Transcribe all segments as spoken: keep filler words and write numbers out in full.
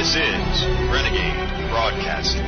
This is Renegade Broadcasting.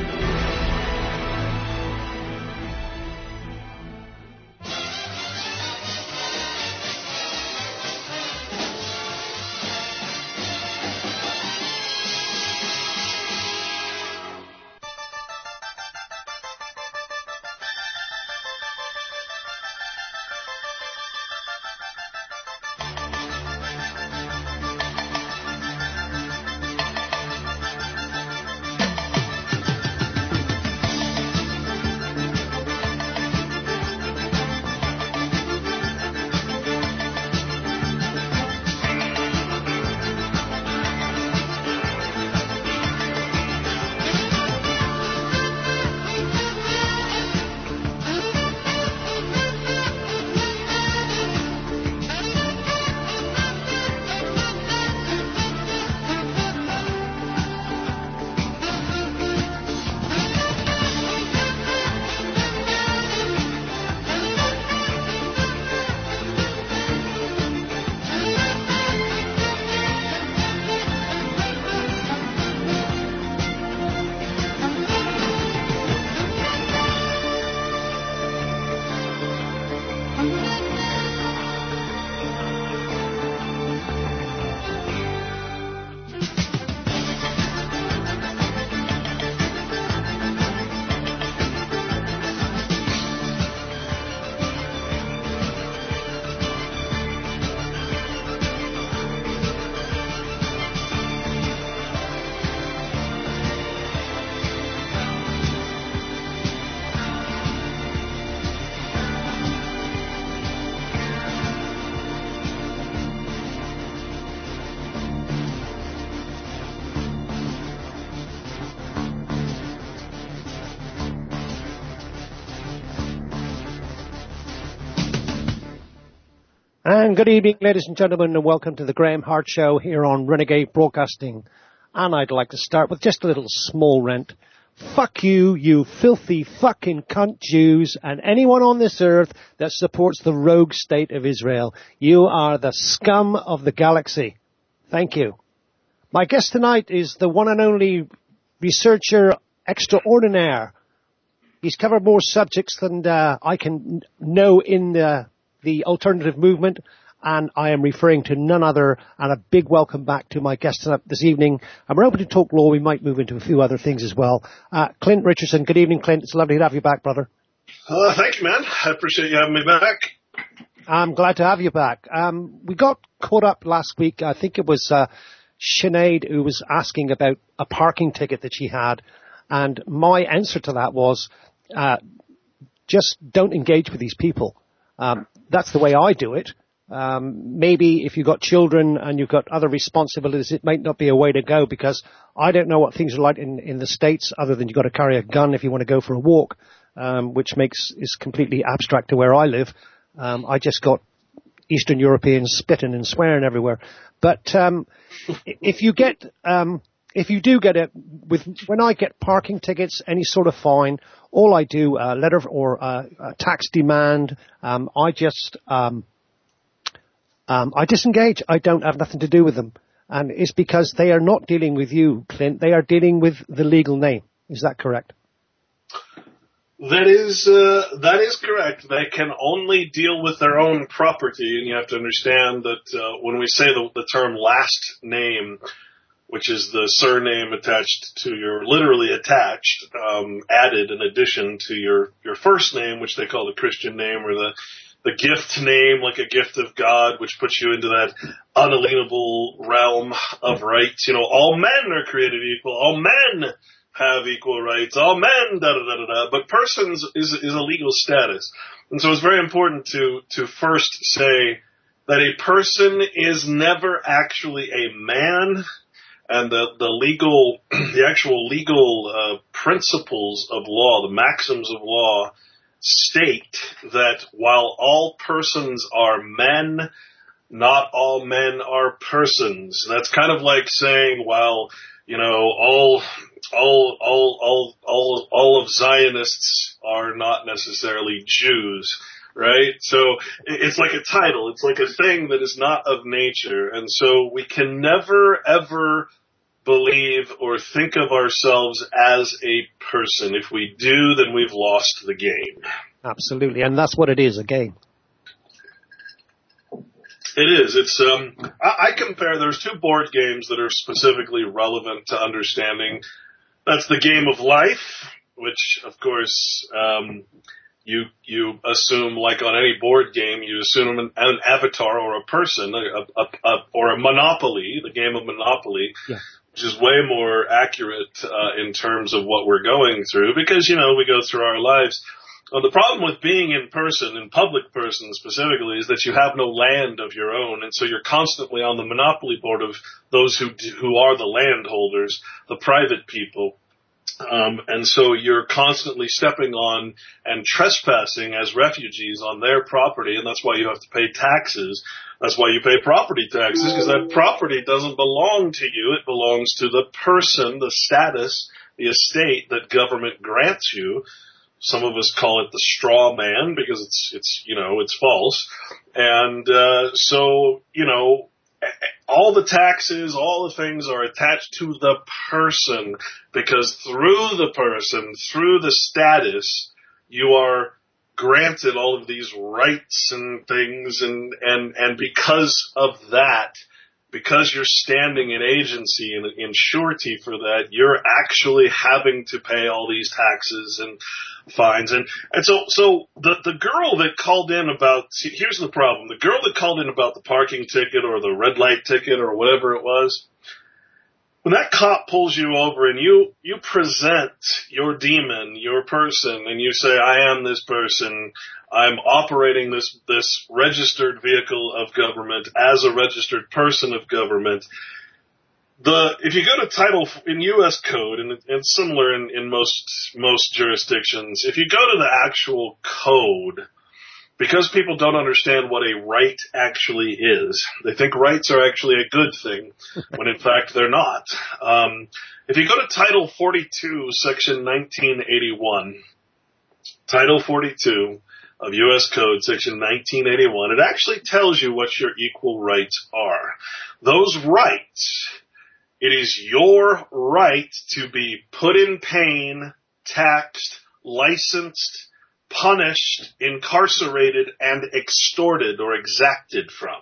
And good evening, ladies and gentlemen, and welcome to the Graham Hart Show here on Renegade Broadcasting. And I'd like to start with just a little small rant. Fuck you, you filthy fucking cunt Jews, and anyone on this earth that supports the rogue state of Israel. You are the scum of the galaxy. Thank you. My guest tonight is the one and only researcher extraordinaire. He's covered more subjects than uh, I can know in the... the alternative movement, and I am referring to none other, and a big welcome back to my guest this evening. And we're open to talk law. We might move into a few other things as well. Uh, Clint Richardson, good evening, Clint. It's lovely to have you back, brother. Uh, thank you, man. I appreciate you having me back. I'm glad to have you back. Um, we got caught up last week. I think it was uh, Sinead who was asking about a parking ticket that she had, and my answer to that was uh, just don't engage with these people. Um, that's the way I do it. Um, maybe if you've got children and you've got other responsibilities, it might not be a way to go, because I don't know what things are like in, in the States, other than you've got to carry a gun if you want to go for a walk, um, which makes is completely abstract to where I live. Um, I just got Eastern Europeans spitting and swearing everywhere. But um, if you get, um, if you do get it, with when I get parking tickets, any sort of fine, all I do, a uh, letter or uh, a tax demand, um, I just, um, um, I disengage. I don't have nothing to do with them. And it's because they are not dealing with you, Clint. They are dealing with the legal name. Is that correct? That is, uh, that is correct. They can only deal with their own property, and you have to understand that uh, when we say the, the term last name, which is the surname attached to your, literally attached, um, added in addition to your, your first name, which they call the Christian name, or the, the gift name, like a gift of God, which puts you into that unalienable realm of rights. You know, all men are created equal. All men have equal rights. All men, da da da da da. But persons is, is a legal status. And so it's very important to, to first say that a person is never actually a man. And the, the legal, the actual legal uh, principles of law, the maxims of law, state that while all persons are men, not all men are persons. That's kind of like saying, well, you know, all, all, all, all, all, all of Zionists are not necessarily Jews. Right? So it's like a title. It's like a thing that is not of nature. And so we can never, ever believe, or think of ourselves as a person. If we do, then we've lost the game. Absolutely, and that's what it is, a game. It is. It's. Um, I, I compare. There's two board games that are specifically relevant to understanding. That's the game of life, which, of course, um, you you assume, like on any board game, you assume an, an avatar or a person, a, a, a, or a Monopoly, the game of Monopoly, yeah. which is way more accurate uh, in terms of what we're going through, because, you know, we go through our lives. Well, the problem with being in person, in public person specifically, is that you have no land of your own, and so you're constantly on the monopoly board of those who who are the landholders, the private people. Um, and so you're constantly stepping on and trespassing as refugees on their property, and that's why you have to pay taxes. That's why you pay property taxes, because that property doesn't belong to you. It belongs to the person, the status, the estate that government grants you. Some of us call it the straw man because it's, it's, you know, it's false. And, uh, so, you know, all the taxes, all the things are attached to the person, because through the person, through the status, you are granted all of these rights and things. And, and, and because of that, because you're standing in agency and in surety for that, you're actually having to pay all these taxes and fines. And, and so, so the, the girl that called in about, see, here's the problem. The girl that called in about the parking ticket or the red light ticket or whatever it was, when that cop pulls you over and you, you present your demon, your person, and you say, I am this person, I'm operating this, this registered vehicle of government as a registered person of government. The, if you go to title in U S code, and it's similar in, in most, most jurisdictions, if you go to the actual code, because people don't understand what a right actually is, they think rights are actually a good thing, when in fact they're not. Um, if you go to Title forty-two, Section nineteen eighty-one, Title forty-two of U S Code, Section nineteen eighty-one, it actually tells you what your equal rights are. Those rights, it is your right to be put in pain, taxed, licensed, punished, incarcerated, and extorted or exacted from.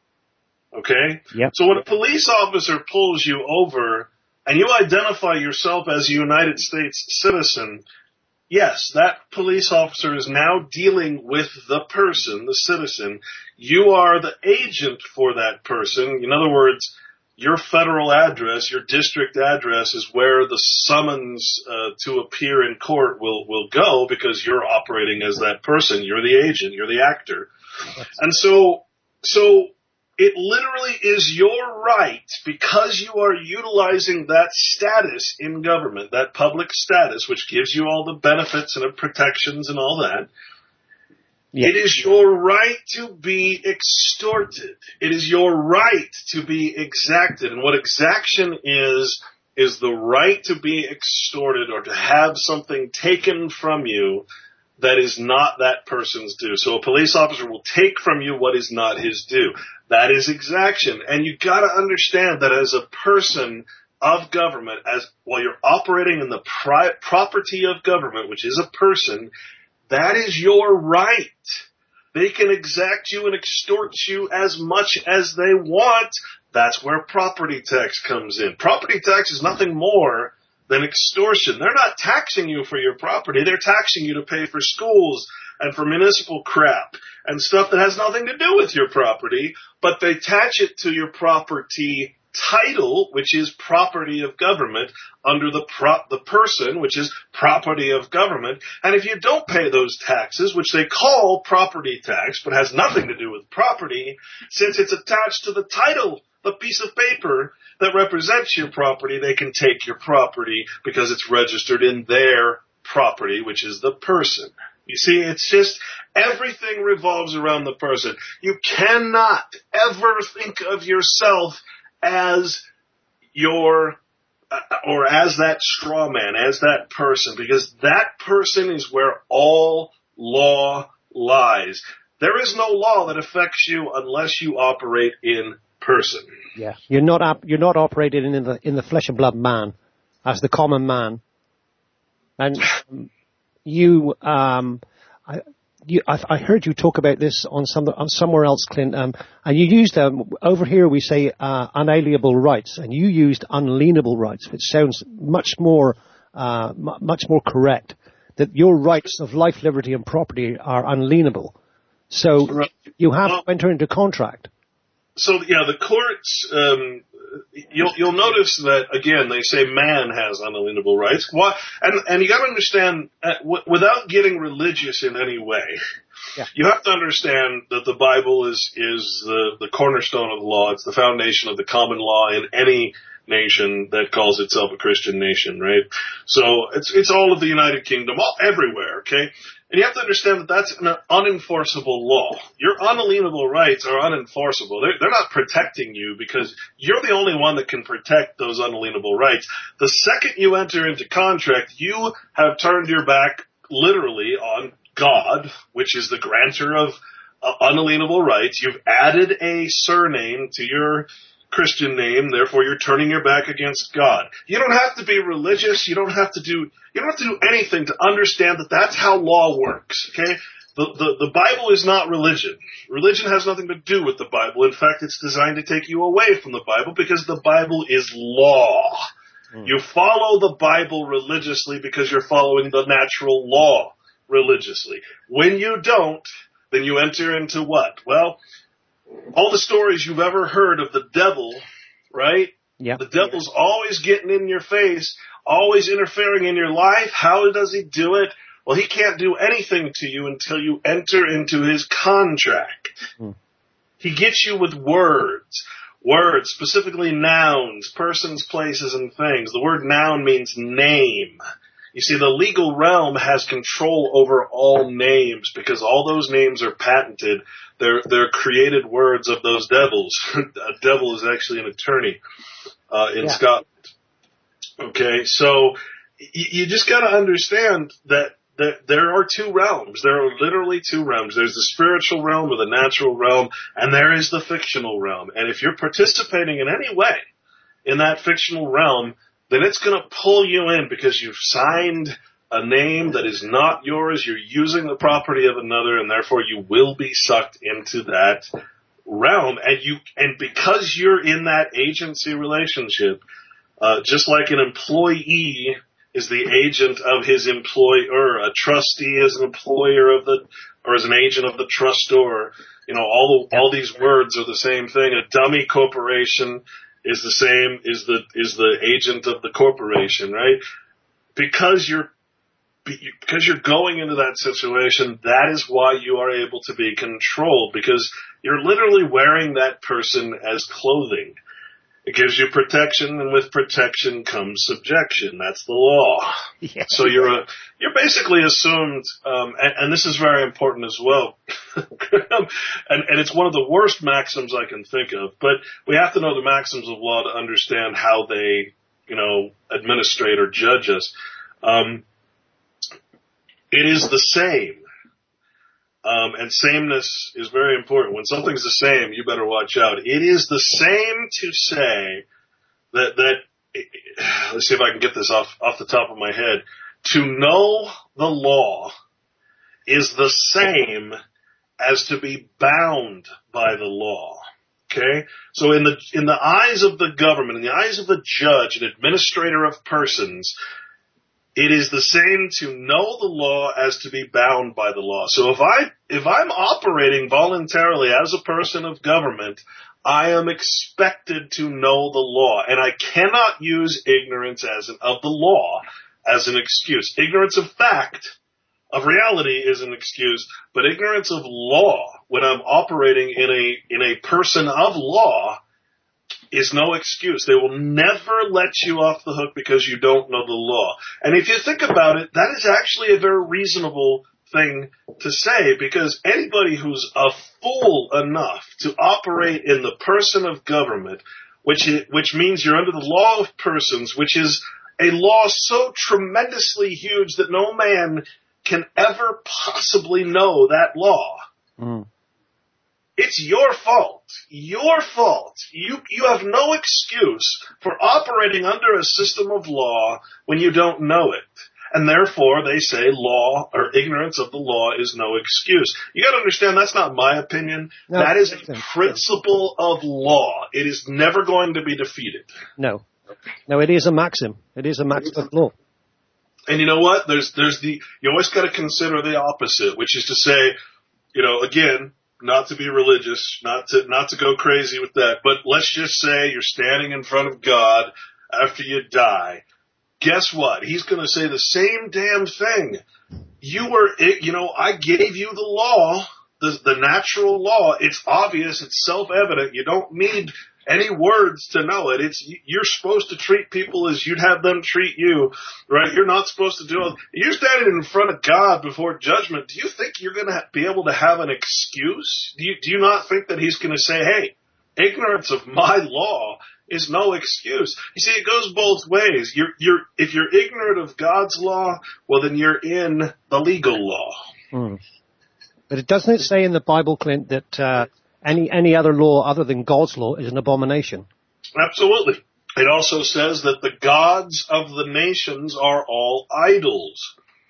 Okay? Yep. So when a police officer pulls you over and you identify yourself as a United States citizen, yes, that police officer is now dealing with the person, the citizen. You are the agent for that person. In other words, your federal address, your district address is where the summons uh, to appear in court will, will go, because you're operating as that person. You're the agent. You're the actor. And so, so it literally is your right, because you are utilizing that status in government, that public status, which gives you all the benefits and protections and all that. Yeah. It is your right to be extorted. It is your right to be exacted. And what exaction is, is the right to be extorted or to have something taken from you that is not that person's due. So a police officer will take from you what is not his due. That is exaction. And you gotta understand that as a person of government, as while you're operating in the pri- property of government, which is a person, that is your right. They can exact you and extort you as much as they want. That's where property tax comes in. Property tax is nothing more than extortion. They're not taxing you for your property. They're taxing you to pay for schools and for municipal crap and stuff that has nothing to do with your property, but they attach it to your property title, which is property of government, under the prop, the person, which is property of government. And if you don't pay those taxes, which they call property tax, but has nothing to do with property, since it's attached to the title, the piece of paper that represents your property, they can take your property because it's registered in their property, which is the person. You see, it's just everything revolves around the person. You cannot ever think of yourself as your, uh, or as that straw man, as that person, because that person is where all law lies. There is no law that affects you unless you operate in person. Yeah, you're not op- you're not operating in the in the flesh and blood man, as the common man, and um, you um, I. You, I, I heard you talk about this on some on somewhere else, Clint, um, and you used um, over here we say uh, unalienable rights, and you used unalienable rights, which sounds much more uh, m- much more correct. That your rights of life, liberty, and property are unalienable, so Right. you have Well, to enter into contract. So yeah, the courts. Um, you'll you'll notice that again they say man has unalienable rights. Why? And and you got to understand uh, w- without getting religious in any way. Yeah. You have to understand that the Bible is is the the cornerstone of the law. It's the foundation of the common law in any nation that calls itself a Christian nation, right? So it's it's all of the United Kingdom, all everywhere, okay? And you have to understand that that's an unenforceable law. Your unalienable rights are unenforceable. They're, they're not protecting you because you're the only one that can protect those unalienable rights. The second you enter into contract, you have turned your back literally on God, which is the grantor of uh, unalienable rights. You've added a surname to your Christian name, therefore you're turning your back against God. You don't have to be religious. You don't have to do, you don't have to do anything to understand that that's how law works, okay? The, the, the Bible is not religion. Religion has nothing to do with the Bible. In fact, it's designed to take you away from the Bible because the Bible is law. Mm. You follow the Bible religiously because you're following the natural law religiously. When you don't, then you enter into what? Well, all the stories you've ever heard of the devil, right? Yeah. The devil's always getting in your face, always interfering in your life. How does he do it? Well, he can't do anything to you until you enter into his contract. Hmm. He gets you with words. Words, specifically nouns, persons, places, and things. The word noun means name. You see, the legal realm has control over all names because all those names are patented. They're, they're created words of those devils. A devil is actually an attorney uh, in yeah. Scotland. Okay, so y- you just got to understand that, that there are two realms. There are literally two realms. There's the spiritual realm or the natural realm, and there is the fictional realm. And if you're participating in any way in that fictional realm, then it's going to pull you in because you've signed a name that is not yours. You're using the property of another, and therefore you will be sucked into that realm. And you, and because you're in that agency relationship, uh, just like an employee is the agent of his employer, a trustee is an employer of the, or is an agent of the trustor. You know, all all these words are the same thing. A dummy corporation is the same, is the, is the agent of the corporation, right? Because you're, because you're going into that situation, that is why you are able to be controlled, because you're literally wearing that person as clothing. It gives you protection, and with protection comes subjection. That's the law. Yeah. So you're a, you're basically assumed, um, and, and this is very important as well. and, and it's one of the worst maxims I can think of. But we have to know the maxims of law to understand how they, you know, administrate or judge us. Um, it is the same. Um, and sameness is very important. When something's the same, you better watch out. It is the same to say that, that, let's see if I can get this off, off the top of my head. To know the law is the same as to be bound by the law. Okay? So in the, in the eyes of the government, in the eyes of the judge, an administrator of persons, it is the same to know the law as to be bound by the law. So if I, if I'm operating voluntarily as a person of government, I am expected to know the law, and I cannot use ignorance as an, of the law as an excuse. Ignorance of fact, of reality, is an excuse, but ignorance of law, when I'm operating in a, in a person of law, is no excuse. They will never let you off the hook because you don't know the law. And if you think about it, that is actually a very reasonable thing to say, because anybody who's a fool enough to operate in the person of government, which is, which means you're under the law of persons, which is a law so tremendously huge that no man can ever possibly know that law. Mm. It's your fault. Your fault. You you have no excuse for operating under a system of law when you don't know it. And therefore, they say law or ignorance of the law is no excuse. You got to understand that's not my opinion. No, that is a principle of law. It is never going to be defeated. No. No, it is a maxim. It is a maxim of law. And you know what? There's there's the you always got to consider the opposite, which is to say, you know, again, not to be religious, not to not to go crazy with that, but let's just say you're standing in front of God after you die. Guess what? He's going to say the same damn thing. You were, you know, I gave you the law, the, the natural law. It's obvious. It's self-evident. You don't need any words to know it. It's, you're supposed to treat people as you'd have them treat you, right? You're not supposed to do it. You're standing in front of God before judgment. Do you think you're going to be able to have an excuse? Do you, do you not think that he's going to say, hey, ignorance of my law is no excuse? You see, it goes both ways. You're, you're, if you're ignorant of God's law, well, then you're in the legal law. Hmm. But it doesn't it say in the Bible, Clint, that uh, any any other law other than God's law is an abomination? Absolutely. It also says that the gods of the nations are all idols.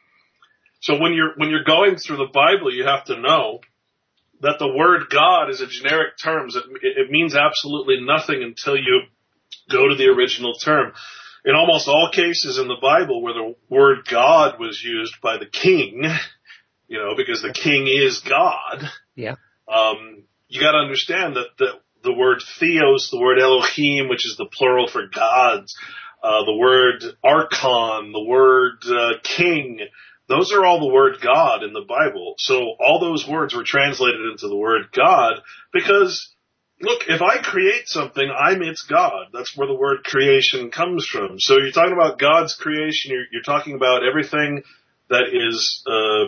So when you're when you're going through the Bible, you have to know that the word God is a generic term. It, it means absolutely nothing until you go to the original term. In almost all cases in the Bible where the word God was used by the king, you know, because the king is God, yeah. um, you got to understand that the, the word theos, the word Elohim, which is the plural for gods, uh, the word archon, the word uh, king, those are all the word God in the Bible. So all those words were translated into the word God because, look, if I create something, I'm its God. That's where the word creation comes from. So you're talking about God's creation. You're, you're talking about everything that is uh,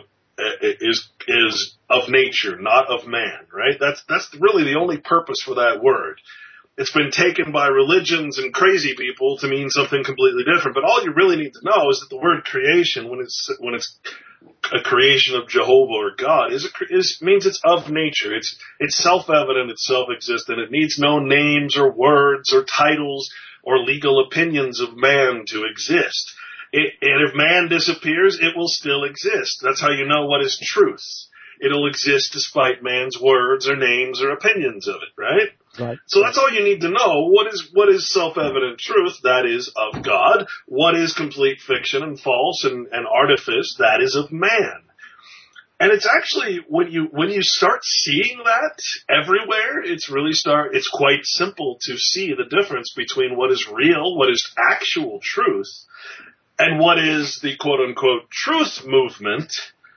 is is of nature, not of man, right? That's that's really the only purpose for that word. It's been taken by religions and crazy people to mean something completely different. But all you really need to know is that the word creation, when it's when it's a creation of Jehovah or God, is, a, is means it's of nature. It's it's self-evident. It's self-existent. It needs no names or words or titles or legal opinions of man to exist. It, and if man disappears, it will still exist. That's how you know what is truth. It'll exist despite man's words or names or opinions of it, right? Right. So that's all you need to know. What is what is self-evident truth? That is of God. What is complete fiction and false and, and artifice? That is of man. And it's actually when you when you start seeing that everywhere, it's really start it's quite simple to see the difference between what is real, what is actual truth, and what is the quote unquote truth movement,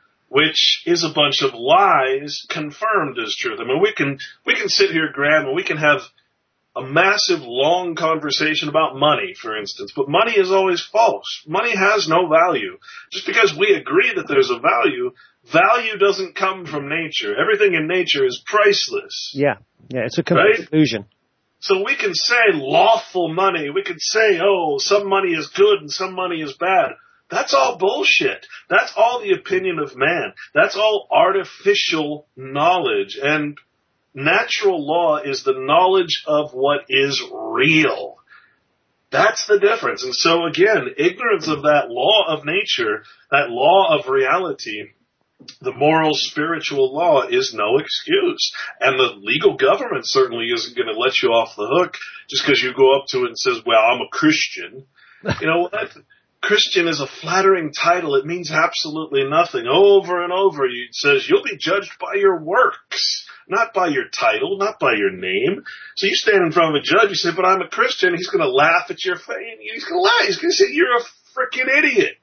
which is a bunch of lies confirmed as truth. I mean, we can we can sit here, Graham, and we can have a massive, long conversation about money, for instance, but money is always false. Money has no value. Just because we agree that there's a value, value doesn't come from nature. Everything in nature is priceless. Yeah, yeah, it's a complete right? illusion. So we can say lawful money. We can say, oh, some money is good and some money is bad. That's all bullshit. That's all the opinion of man. That's all artificial knowledge. And natural law is the knowledge of what is real. That's the difference. And so, again, ignorance of that law of nature, that law of reality, the moral, spiritual law is no excuse. And the legal government certainly isn't going to let you off the hook just because you go up to it and says, well, I'm a Christian. You know what? Christian is a flattering title. It means absolutely nothing. Over and over, it says you'll be judged by your works, not by your title, not by your name. So you stand in front of a judge, you say, but I'm a Christian. He's going to laugh at your face. He's going to lie. He's going to say, you're a freaking idiot.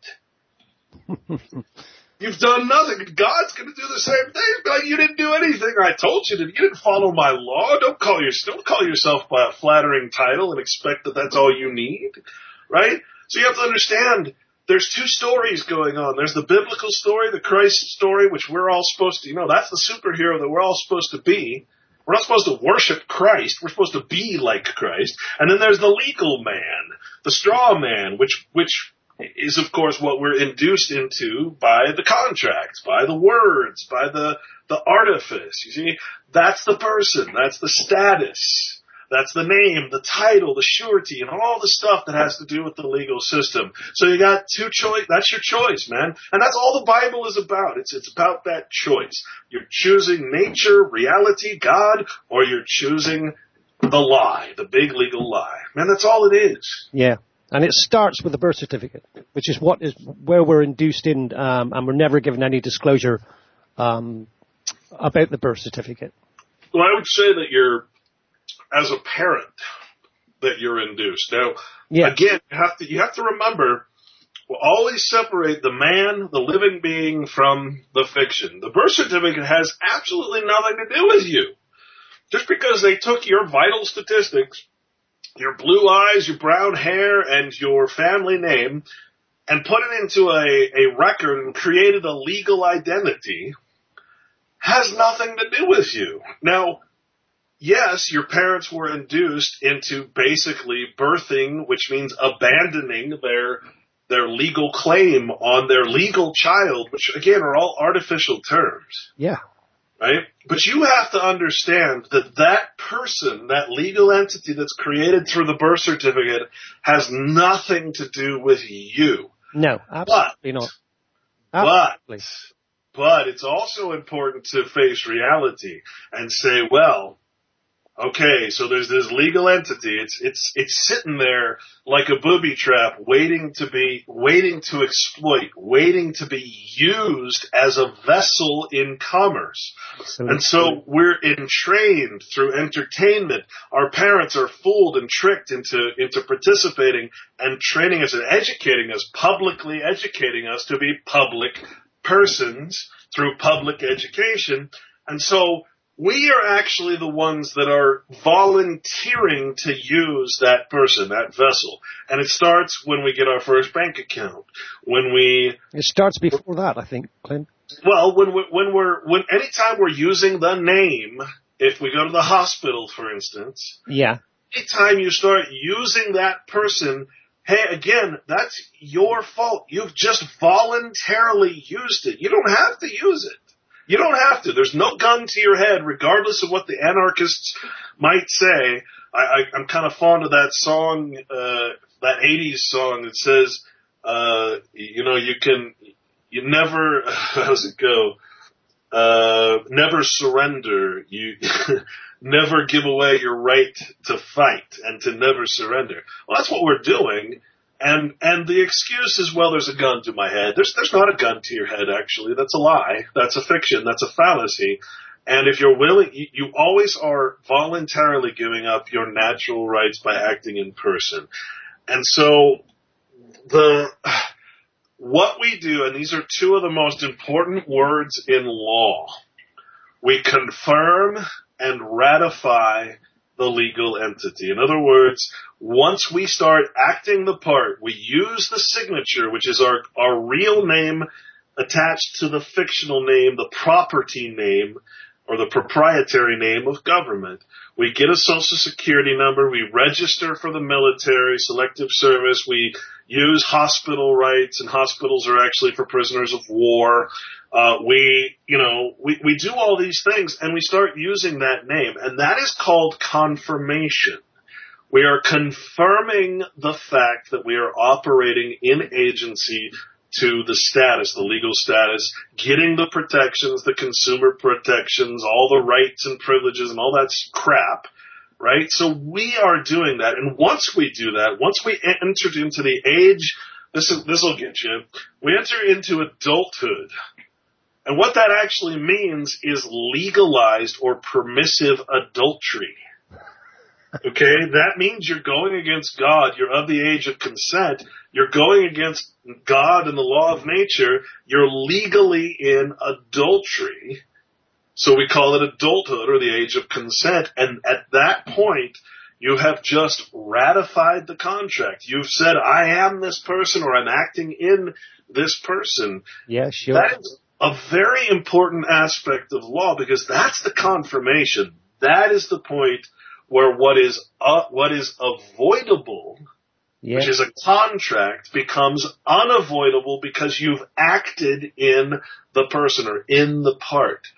You've done nothing. God's going to do the same thing. Like, you didn't do anything. I told you to. You didn't follow my law. Don't call, your, don't call yourself by a flattering title and expect that that's all you need, right? So you have to understand there's two stories going on. There's the biblical story, the Christ story, which we're all supposed to, you know, that's the superhero that we're all supposed to be. We're not supposed to worship Christ. We're supposed to be like Christ. And then there's the legal man, the straw man, which, which is, of course, what we're induced into by the contracts, by the words, by the, the artifice. You see, that's the person, that's the status. That's the name, the title, the surety, and all the stuff that has to do with the legal system. So you got two choice. That's your choice, man. And that's all the Bible is about. It's it's about that choice. You're choosing nature, reality, God, or you're choosing the lie, the big legal lie. Man, that's all it is. Yeah. And it starts with the birth certificate, which is what is where we're induced in, um, and we're never given any disclosure um, about the birth certificate. Well, I would say that you're, as a parent, that you're induced. Now, yeah. again, you have to you have to remember, we'll always separate the man, the living being, from the fiction. The birth certificate has absolutely nothing to do with you. Just because they took your vital statistics, your blue eyes, your brown hair, and your family name, and put it into a, a record and created a legal identity, has nothing to do with you. Now, yes, your parents were induced into basically birthing, which means abandoning their their legal claim on their legal child, which, again, are all artificial terms. Yeah. Right? But you have to understand that that person, that legal entity that's created through the birth certificate, has nothing to do with you. No, absolutely but, not. Absolutely. But, but it's also important to face reality and say, well, okay, so there's this legal entity. It's it's it's sitting there like a booby trap, waiting to be waiting to exploit, waiting to be used as a vessel in commerce. Absolutely. And so we're entrained through entertainment. Our parents are fooled and tricked into into participating and training us and educating us, publicly educating us to be public persons through public education. And so we are actually the ones that are volunteering to use that person, that vessel. And it starts when we get our first bank account. When we... It starts before that, I think, Clint. Well, when, we, when we're... when anytime we're using the name, if we go to the hospital, for instance... Yeah. Anytime you start using that person, hey, again, that's your fault. You've just voluntarily used it. You don't have to use it. You don't have to. There's no gun to your head, regardless of what the anarchists might say. I, I, I'm kind of fond of that song, uh, that eighties song that says, uh, you know, you can, you never, how does it go? Uh, never surrender. You never give away your right to fight and to never surrender. Well, that's what we're doing. And and the excuse is, well, there's a gun to my head. There's there's not a gun to your head, actually. That's a lie. That's a fiction. That's a fallacy. And if you're willing, you, you always are voluntarily giving up your natural rights by acting in person. And so the what we do, and these are two of the most important words in law, we confirm and ratify the legal entity. In other words, once we start acting the part, we use the signature, which is our, our real name attached to the fictional name, the property name, or the proprietary name of government. We get a social security number. We register for the military, selective service. We use hospital rights, and hospitals are actually for prisoners of war. Uh, we, you know, we, we do all these things, and we start using that name, and that is called confirmation. We are confirming the fact that we are operating in agency to the status, the legal status, getting the protections, the consumer protections, all the rights and privileges and all that crap, right? So we are doing that. And once we do that, once we entered into the age, this is, this will get you, we enter into adulthood. And what that actually means is legalized or permissive adultery. Okay, that means you're going against God. You're of the age of consent. You're going against God and the law of nature. You're legally in adultery. So we call it adulthood or the age of consent. And at that point, you have just ratified the contract. You've said, I am this person, or I'm acting in this person. Yeah, sure. That is a very important aspect of law, because that's the confirmation. That is the point where what is uh, what is avoidable, yeah. which is a contract, becomes unavoidable because you've acted in the person or in the part.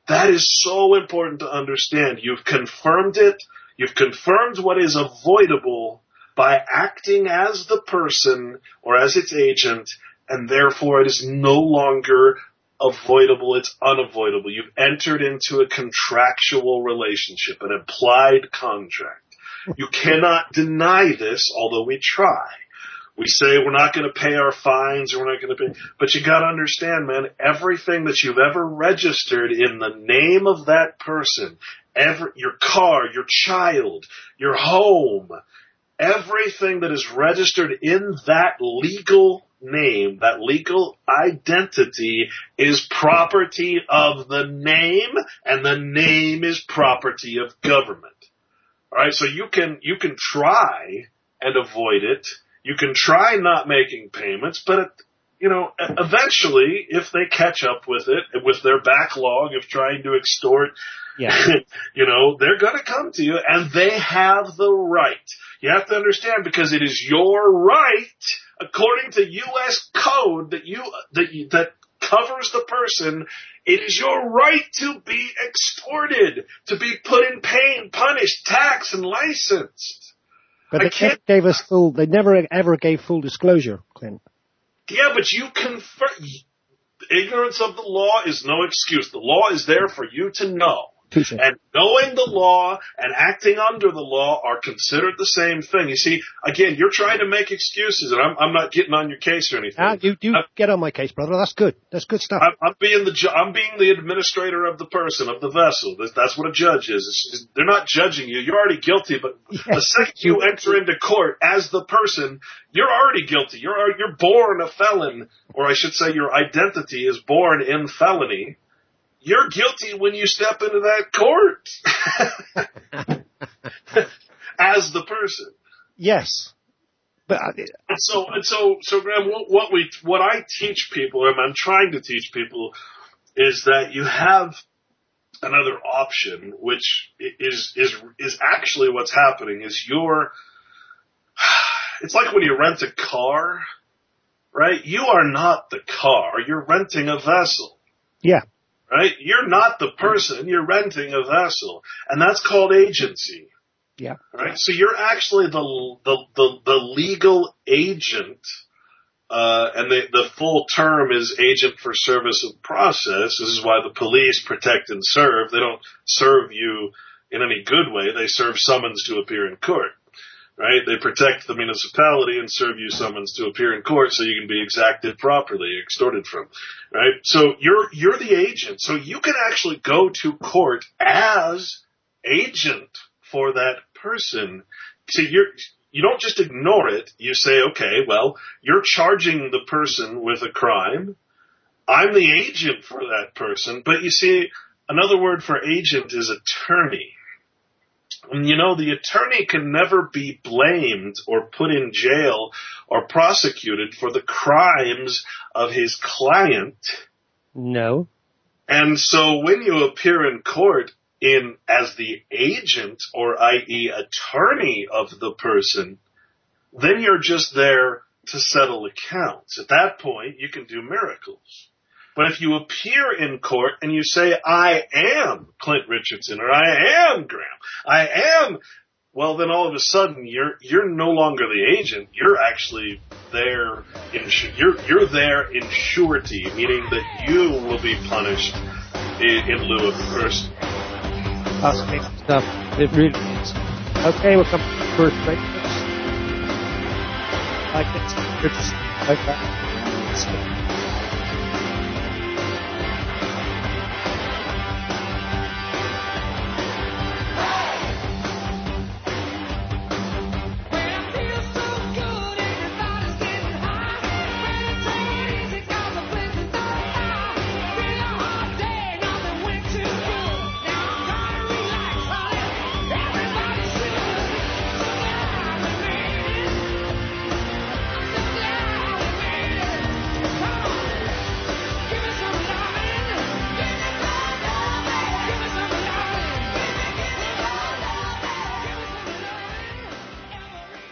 That is so important to understand. You've confirmed it. You've confirmed what is avoidable by acting as the person or as its agent, and therefore it is no longer avoidable, it's unavoidable. You've entered into a contractual relationship, an implied contract. You cannot deny this, although we try. We say we're not going to pay our fines or we're not going to pay, but you got to understand, man, everything that you've ever registered in the name of that person, every, your car, your child, your home, everything that is registered in that legal name, that legal identity, is property of the name, and the name is property of government. All right, so you can you can try and avoid it. You can try not making payments, but you know, eventually, if they catch up with it, with their backlog of trying to extort, yeah. you know, they're going to come to you, and they have the right. You have to understand, because it is your right, according to U S code that you that you, that covers the person. It is your right to be extorted, to be put in pain, punished, taxed, and licensed. But they never gave us full. They never ever gave full disclosure, Clint. Yeah, but you confer. Ignorance of the law is no excuse. The law is there for you to know. Touché. And knowing the law and acting under the law are considered the same thing. You see, again, you're trying to make excuses, and I'm, I'm not getting on your case or anything. Ah, you do get on my case, brother. That's good. That's good stuff. I'm, I'm being the ju- I'm being the administrator of the person, of the vessel. That's, that's what a judge is. It's just, they're not judging you. You're already guilty, but yes, the second you enter into court as the person, you're already guilty. You're you're born a felon, or I should say, your identity is born in felony. You're guilty when you step into that court as the person. Yes, but I, and so and so so Graham, what, what we what I teach people, and I'm trying to teach people, is that you have another option, which is is is actually what's happening. Is you're it's like when you rent a car, right? You are not the car. You're renting a vessel. Yeah. Right? You're not the person, you're renting a vessel. And that's called agency. Yeah. Right? So you're actually the the the, the legal agent, uh, and the, the full term is agent for service of process. This is why the police protect and serve. They don't serve you in any good way. They serve summons to appear in court. Right? They protect the municipality and serve you summons to appear in court so you can be exacted properly, extorted from. Right? So you're you're the agent. So you can actually go to court as agent for that person. See, you're you don't just ignore it. You say, okay, well, you're charging the person with a crime. I'm the agent for that person. But you see, another word for agent is attorney. And you know, the attorney can never be blamed or put in jail or prosecuted for the crimes of his client. No. And so when you appear in court in as the agent, or that is attorney of the person, then you're just there to settle accounts. At that point, you can do miracles. But if you appear in court and you say, I am Clint Richardson, or I am Graham, I am, well, then all of a sudden you're you're no longer the agent. You're actually there in you're you're there in surety, meaning that you will be punished in, in lieu of the person. That's great stuff. It really is. Okay, we'll come to the first break. Like it. It's like that.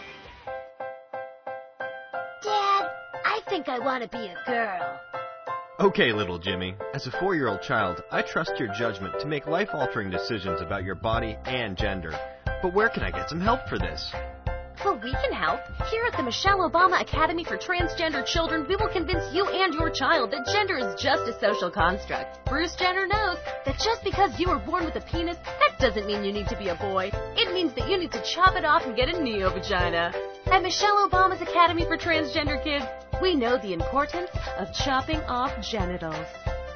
I want to be a girl. Okay, little Jimmy, as a four-year-old child, I trust your judgment to make life-altering decisions about your body and gender. But where can I get some help for this? Well, we can help. Here at the Michelle Obama Academy for Transgender Children, we will convince you and your child that gender is just a social construct. Bruce Jenner knows that just because you were born with a penis, that doesn't mean you need to be a boy. It means that you need to chop it off and get a neo-vagina. At Michelle Obama's Academy for Transgender Kids, we know the importance of chopping off genitals.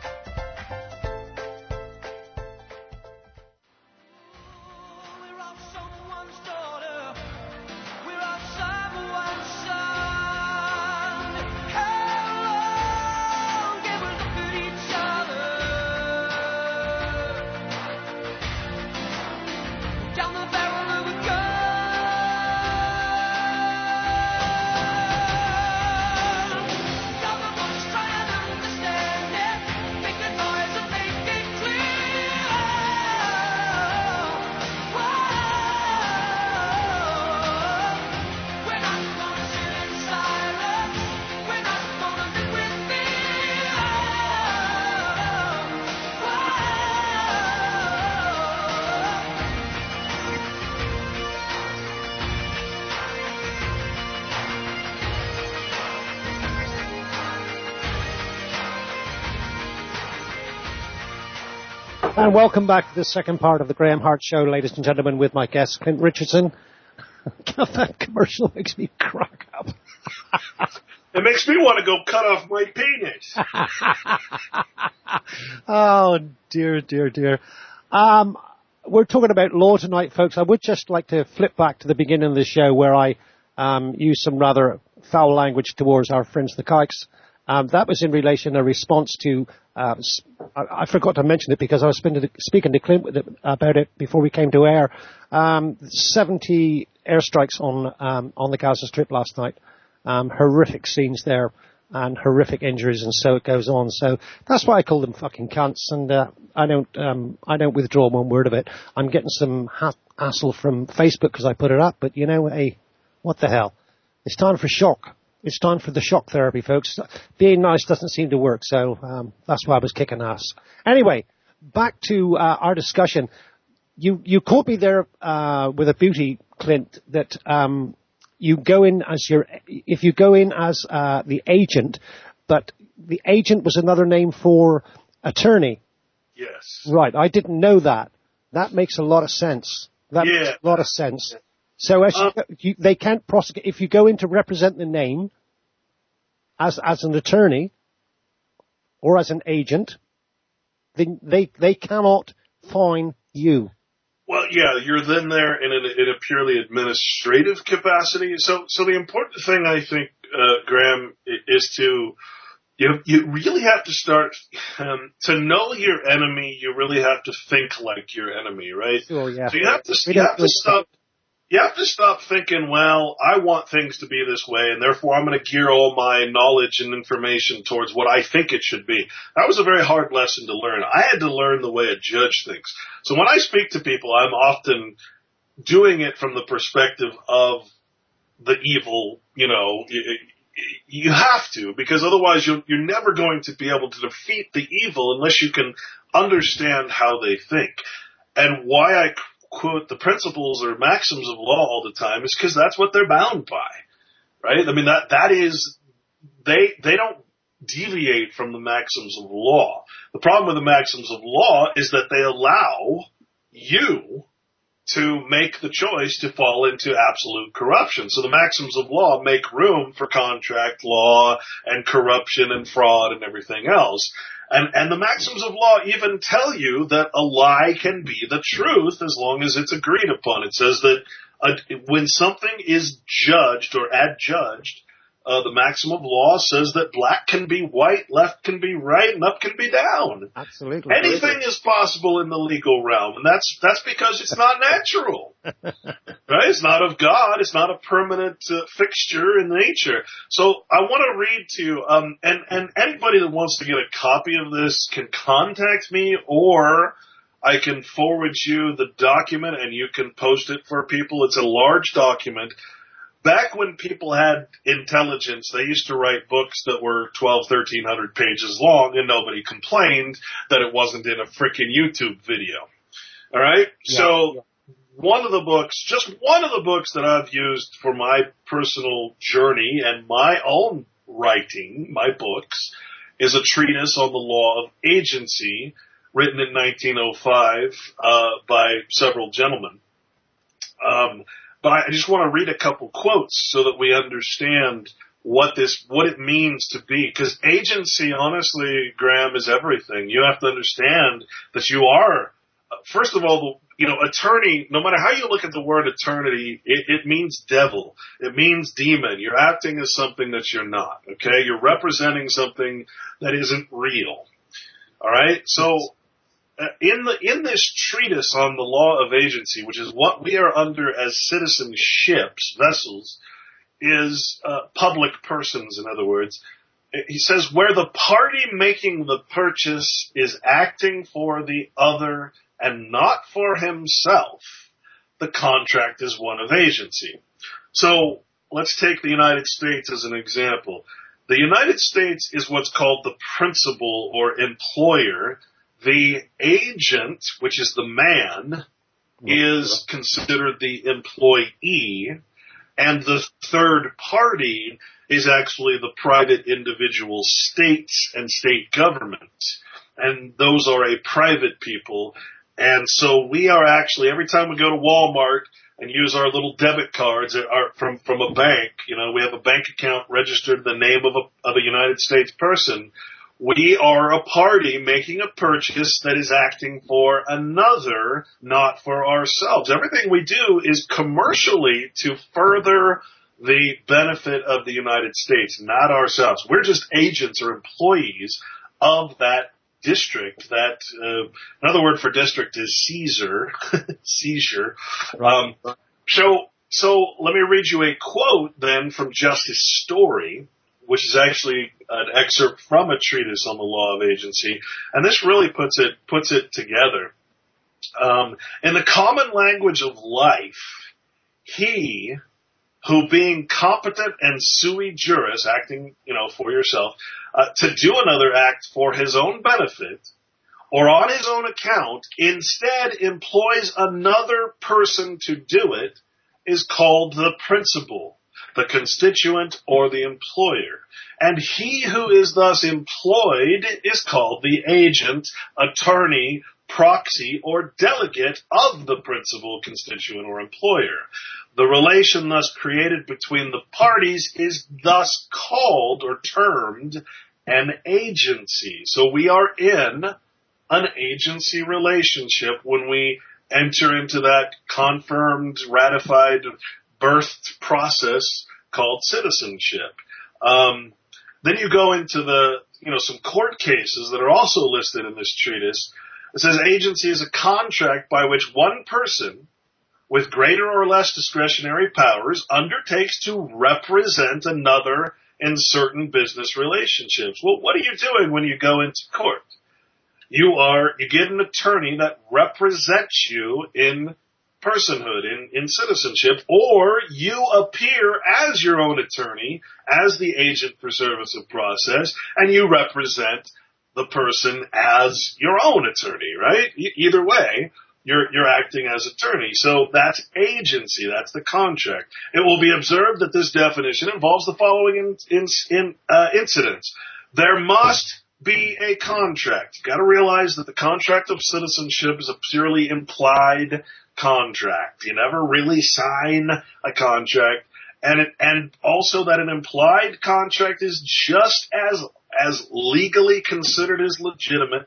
And welcome back to the second part of the Graham Hart Show, ladies and gentlemen, with my guest, Clint Richardson. That commercial makes me crack up. It makes me want to go cut off my penis. Oh, dear, dear, dear. Um, we're talking about law tonight, folks. I would just like to flip back to the beginning of the show where I um, used some rather foul language towards our friends the Kikes. Um, that was in relation, a response to, uh, I, I forgot to mention it because I was speaking to Clint with it, about it before we came to air. Um, seventy airstrikes on, um, on the Gaza Strip last night. Um, horrific scenes there and horrific injuries, and so it goes on. So that's why I call them fucking cunts, and, uh, I don't, um, I don't withdraw one word of it. I'm getting some ha- hassle from Facebook because I put it up, but you know, hey, what the hell? It's time for shock. It's time for the shock therapy, folks. Being nice doesn't seem to work, so um, that's why I was kicking ass. Anyway, back to uh, our discussion. You you caught me there uh, with a beauty, Clint, that um, you go in as your if you go in as uh, the agent, but the agent was another name for attorney. Yes. Right. I didn't know that. That makes a lot of sense. That yeah. makes a lot of sense. Yeah. So as um, you, you, they can't prosecute if you go in to represent the name as as an attorney or as an agent. Then they they cannot fine you. Well, yeah, you're then there in a, in a purely administrative capacity. So, so the important thing I think, uh, Graham, is to you know, you really have to start um, to know your enemy. You really have to think like your enemy, right? Oh yeah. So you have to you have to stop. You have to stop thinking, well, I want things to be this way, and therefore I'm going to gear all my knowledge and information towards what I think it should be. That was a very hard lesson to learn. I had to learn the way a judge thinks. So when I speak to people, I'm often doing it from the perspective of the evil, you know, you have to, because otherwise you're, you're never going to be able to defeat the evil unless you can understand how they think. And why I quote the principles or maxims of law all the time is because that's what they're bound by, right? I mean, that, that is, they, they don't deviate from the maxims of law. The problem with the maxims of law is that they allow you to make the choice to fall into absolute corruption. So the maxims of law make room for contract law and corruption and fraud and everything else. And, and the maxims of law even tell you that a lie can be the truth as long as it's agreed upon. It says that uh, when something is judged or adjudged, uh, the maxim of law says that black can be white, left can be right, and up can be down. Absolutely. Anything is possible in the legal realm, and that's that's because it's not natural. Right? It's not of God. It's not a permanent uh, fixture in nature. So I want to read to you, um, and, and anybody that wants to get a copy of this can contact me, or I can forward you the document and you can post it for people. It's a large document. back when people had intelligence, they used to write books that were twelve, thirteen hundred pages long, and nobody complained that it wasn't in a frickin' YouTube video. All right? Yeah, so yeah. one of the books, just one of the books that I've used for my personal journey and my own writing, my books, is a treatise on the law of agency written in nineteen oh five uh, by several gentlemen. Um, but I just want to read a couple quotes so that we understand what this, what it means to be. Because agency, honestly, Graham, is everything. You have to understand that you are, first of all, you know, attorney, no matter how you look at the word eternity, it, it means devil. It means demon. You're acting as something that you're not, okay? You're representing something that isn't real. All right? So, uh, in the, in this treatise on the law of agency, which is what we are under as citizen ships, vessels, is, uh, public persons, in other words. He says, where the party making the purchase is acting for the other and not for himself, the contract is one of agency. So let's take the United States as an example. The United States is what's called the principal or employer. The agent, which is the man, is considered the employee, and the third party is actually the private individual states and state government. And those are a private people. And so we are actually, every time we go to Walmart and use our little debit cards are from, from a bank, you know, we have a bank account registered in the name of a, of a United States person. We are a party making a purchase that is acting for another, not for ourselves. Everything we do is commercially to further the benefit of the United States, not ourselves. We're just agents or employees of that district. That uh, another word for district is Caesar, seizure. Um, so, so let me read you a quote then from Justice Story, which is actually an excerpt from a treatise on the law of agency, and this really puts it puts it together. Um, in the common language of life, he who being competent and sui juris, acting, you know, for yourself, uh, to do another act for his own benefit or on his own account, instead employs another person to do it, is called the principal, the constituent, or the employer. And he who is thus employed is called the agent, attorney, proxy, or delegate of the principal, constituent, or employer. The relation thus created between the parties is thus called or termed an agency. So we are in an agency relationship when we enter into that confirmed, ratified, birthed process called citizenship. Um, then you go into the, you know, some court cases that are also listed in this treatise. It says agency is a contract by which one person with greater or less discretionary powers undertakes to represent another in certain business relationships. Well, what are you doing when you go into court? You are, you get an attorney that represents you in personhood, in, in citizenship, or you appear as your own attorney, as the agent for service of process, and you represent the person as your own attorney, right? E- either way, you're, you're acting as attorney. So that's agency. That's the contract. It will be observed that this definition involves the following in, in, in, uh, incidents. There must be a contract. You've got to realize that the contract of citizenship is a purely implied contract. You never really sign a contract. And it, and also that an implied contract is just as as legally considered as legitimate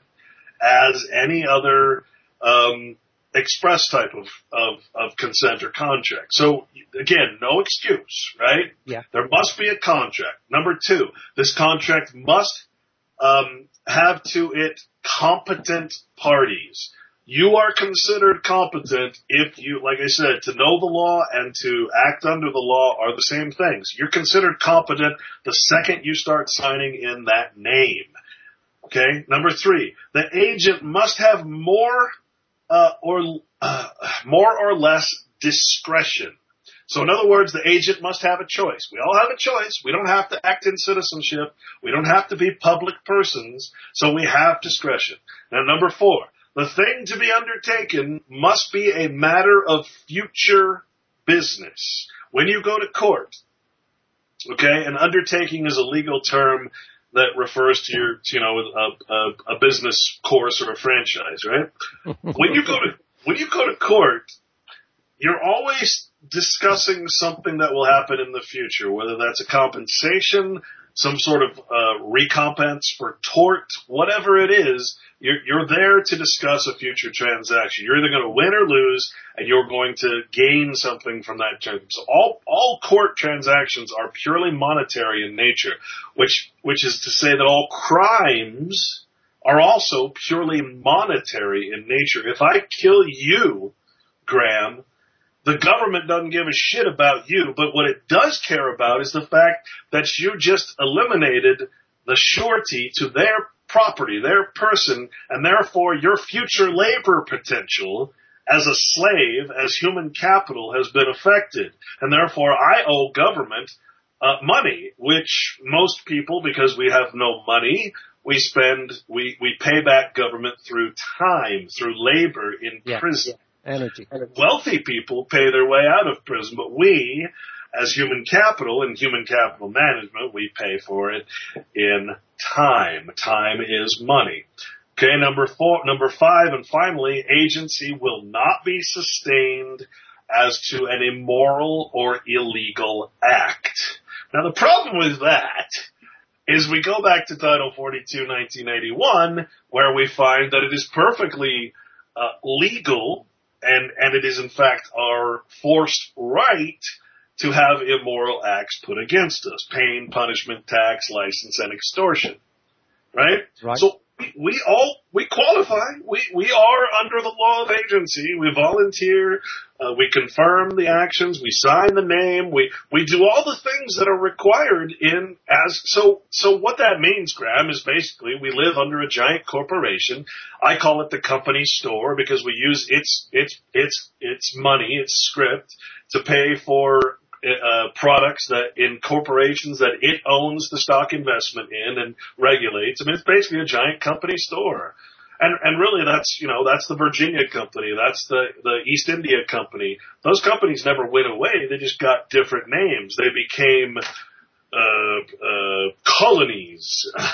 as any other um, express type of, of, of consent or contract. So, again, no excuse, right? Yeah. There must be a contract. Number two, this contract must um, have to it competent parties. You are considered competent if you, like I said, to know the law and to act under the law are the same things. You're considered competent the second you start signing in that name. Okay? Number three, the agent must have more uh, or uh, more or less discretion. So in other words, the agent must have a choice. We all have a choice. We don't have to act in citizenship. We don't have to be public persons. So we have discretion. Now, number four, the thing to be undertaken must be a matter of future business. When you go to court, okay, an undertaking is a legal term that refers to your, you know, a, a, a business course or a franchise, right? When you go to when you go to court, you're always discussing something that will happen in the future, whether that's a compensation, some sort of uh, recompense for tort, whatever it is. You're, you're there to discuss a future transaction. You're either going to win or lose, and you're going to gain something from that transaction. So all all court transactions are purely monetary in nature, which which is to say that all crimes are also purely monetary in nature. If I kill you, Graham, the government doesn't give a shit about you, but what it does care about is the fact that you just eliminated the surety to their property, their person, and therefore your future labor potential as a slave, as human capital, has been affected. And therefore I owe government uh, money, which most people, because we have no money, we spend, we, we pay back government through time, through labor in yeah, prison. Yeah. Energy. Wealthy people pay their way out of prison, but we, as human capital and human capital management, we pay for it in time. Time is money. Okay, number four, number five, and finally, agency will not be sustained as to an immoral or illegal act. Now, the problem with that is we go back to Title forty-two, nineteen eighty-one, where we find that it is perfectly uh, legal and, and it is in fact our forced right to have immoral acts put against us. Pain, punishment, tax, license, and extortion. Right? Right. So we, we all, we qualify. We, we are under the law of agency. We volunteer. Uh, we confirm the actions. We sign the name. We, we do all the things that are required in as, so, so what that means, Graham, is basically we live under a giant corporation. I call it the company store because we use its, its, its, its money, its script to pay for Uh, products that in corporations that it owns the stock investment in and regulates. I mean, it's basically a giant company store. And, and really that's, you know, that's the Virginia company. That's the, the East India company. Those companies never went away. They just got different names. They became, uh, uh, colonies,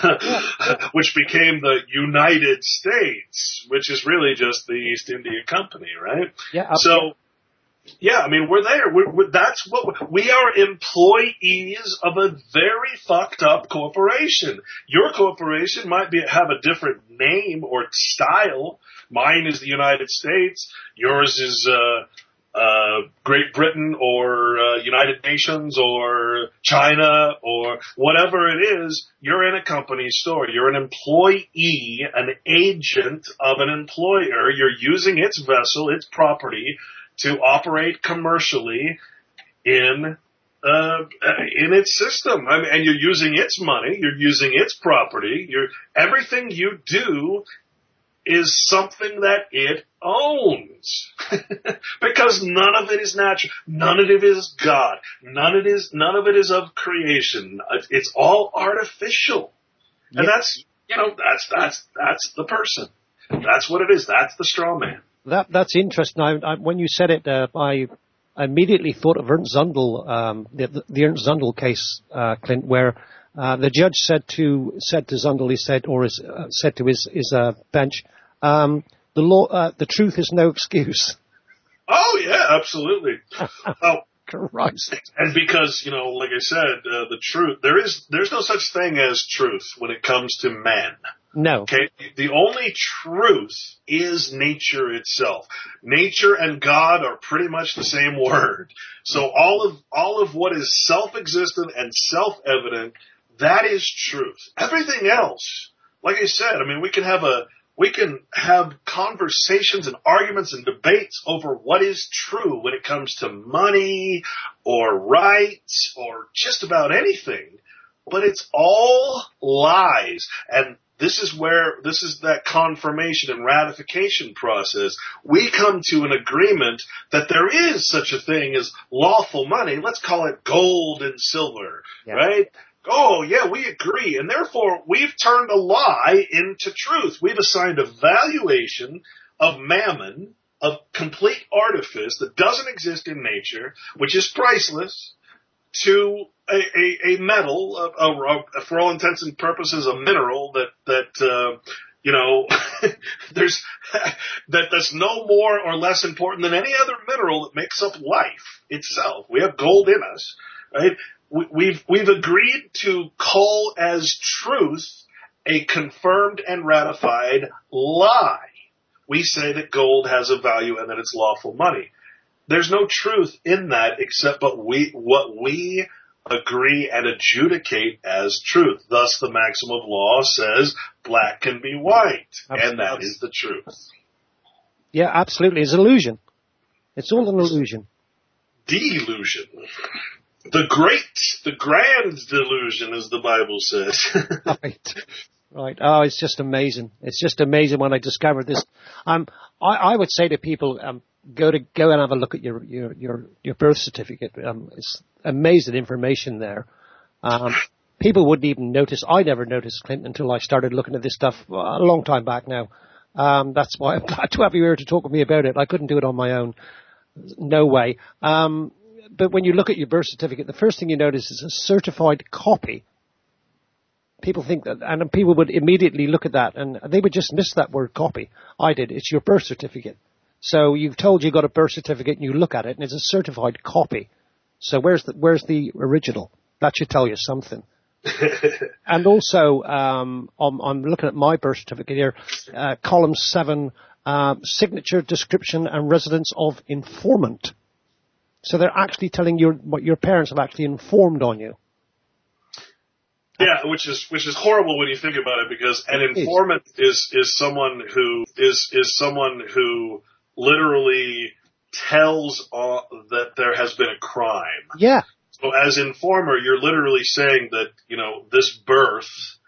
which became the United States, which is really just the East India Company, right? Yeah. So, yeah, I mean, we're there. We're, we're, that's what we're, we are employees of a very fucked up corporation. Your corporation might be have a different name or style. Mine is the United States. Yours is uh, uh, Great Britain or uh, United Nations or China or whatever it is. You're in a company store. You're an employee, an agent of an employer. You're using its vessel, its property, to operate commercially in uh, in its system. I mean, and you're using its money, you're using its property. You're everything you do is something that it owns, because none of it is natural, none of it is God, none of it is none of it is of creation. It's all artificial, and yep. that's you know that's that's that's the person. That's what it is. That's the straw man. That that's interesting. I, I, when you said it, uh, I immediately thought of Ernst Zundel, um, the, the Ernst Zundel case, uh, Clint, where uh, the judge said to said to Zundel, he said, or his, uh, said to his his uh, bench, um, the law, uh, the truth is no excuse. Oh yeah, absolutely. Oh, Christ. And because you know, like I said, uh, the truth there is there's no such thing as truth when it comes to men. No. Okay. The only truth is nature itself. Nature and God are pretty much the same word. So all of, all of what is self-existent and self-evident, that is truth. Everything else, like I said, I mean, we can have a, we can have conversations and arguments and debates over what is true when it comes to money or rights or just about anything. But it's all lies. And this is where, this is that confirmation and ratification process. We come to an agreement that there is such a thing as lawful money. Let's call it gold and silver, yeah. right? Oh, yeah, we agree. And therefore, we've turned a lie into truth. We've assigned a valuation of mammon, of complete artifice that doesn't exist in nature, which is priceless, to a, a, a metal, a, a, for all intents and purposes, a mineral that, that uh, you know, there's that that's no more or less important than any other mineral that makes up life itself. We have gold in us, right? We, we've we've agreed to call as truth a confirmed and ratified lie. We say that gold has a value and that it's lawful money. There's no truth in that except but we what we agree and adjudicate as truth. Thus, the maxim of law says black can be white, absolutely. And that is the truth. Yeah, absolutely. It's illusion. It's all an illusion. Delusion. The great, the grand delusion, as the Bible says. Right. Right. Oh, it's just amazing. It's just amazing when I discovered this. Um, I, I would say to people, um, go to go and have a look at your your your, your birth certificate. Um, it's amazing information there. Um, people wouldn't even notice. I never noticed, Clint, until I started looking at this stuff a long time back now. Um, that's why I'm glad to have you here to talk with me about it. I couldn't do it on my own. No way. Um, but when you look at your birth certificate, the first thing you notice is a certified copy. People think that, and people would immediately look at that, and they would just miss that word copy. I did. It's your birth certificate. So you've told you got a birth certificate, and you look at it, and it's a certified copy. So where's the where's the original? That should tell you something. And also, um, I'm, I'm looking at my birth certificate here, uh, column seven, uh, signature, description, and residence of informant. So they're actually telling you what your parents have actually informed on you. Yeah, which is which is horrible when you think about it, because an informant is is someone who is is someone who literally tells uh, that there has been a crime. Yeah. So as informer, you're literally saying that, you know, this birth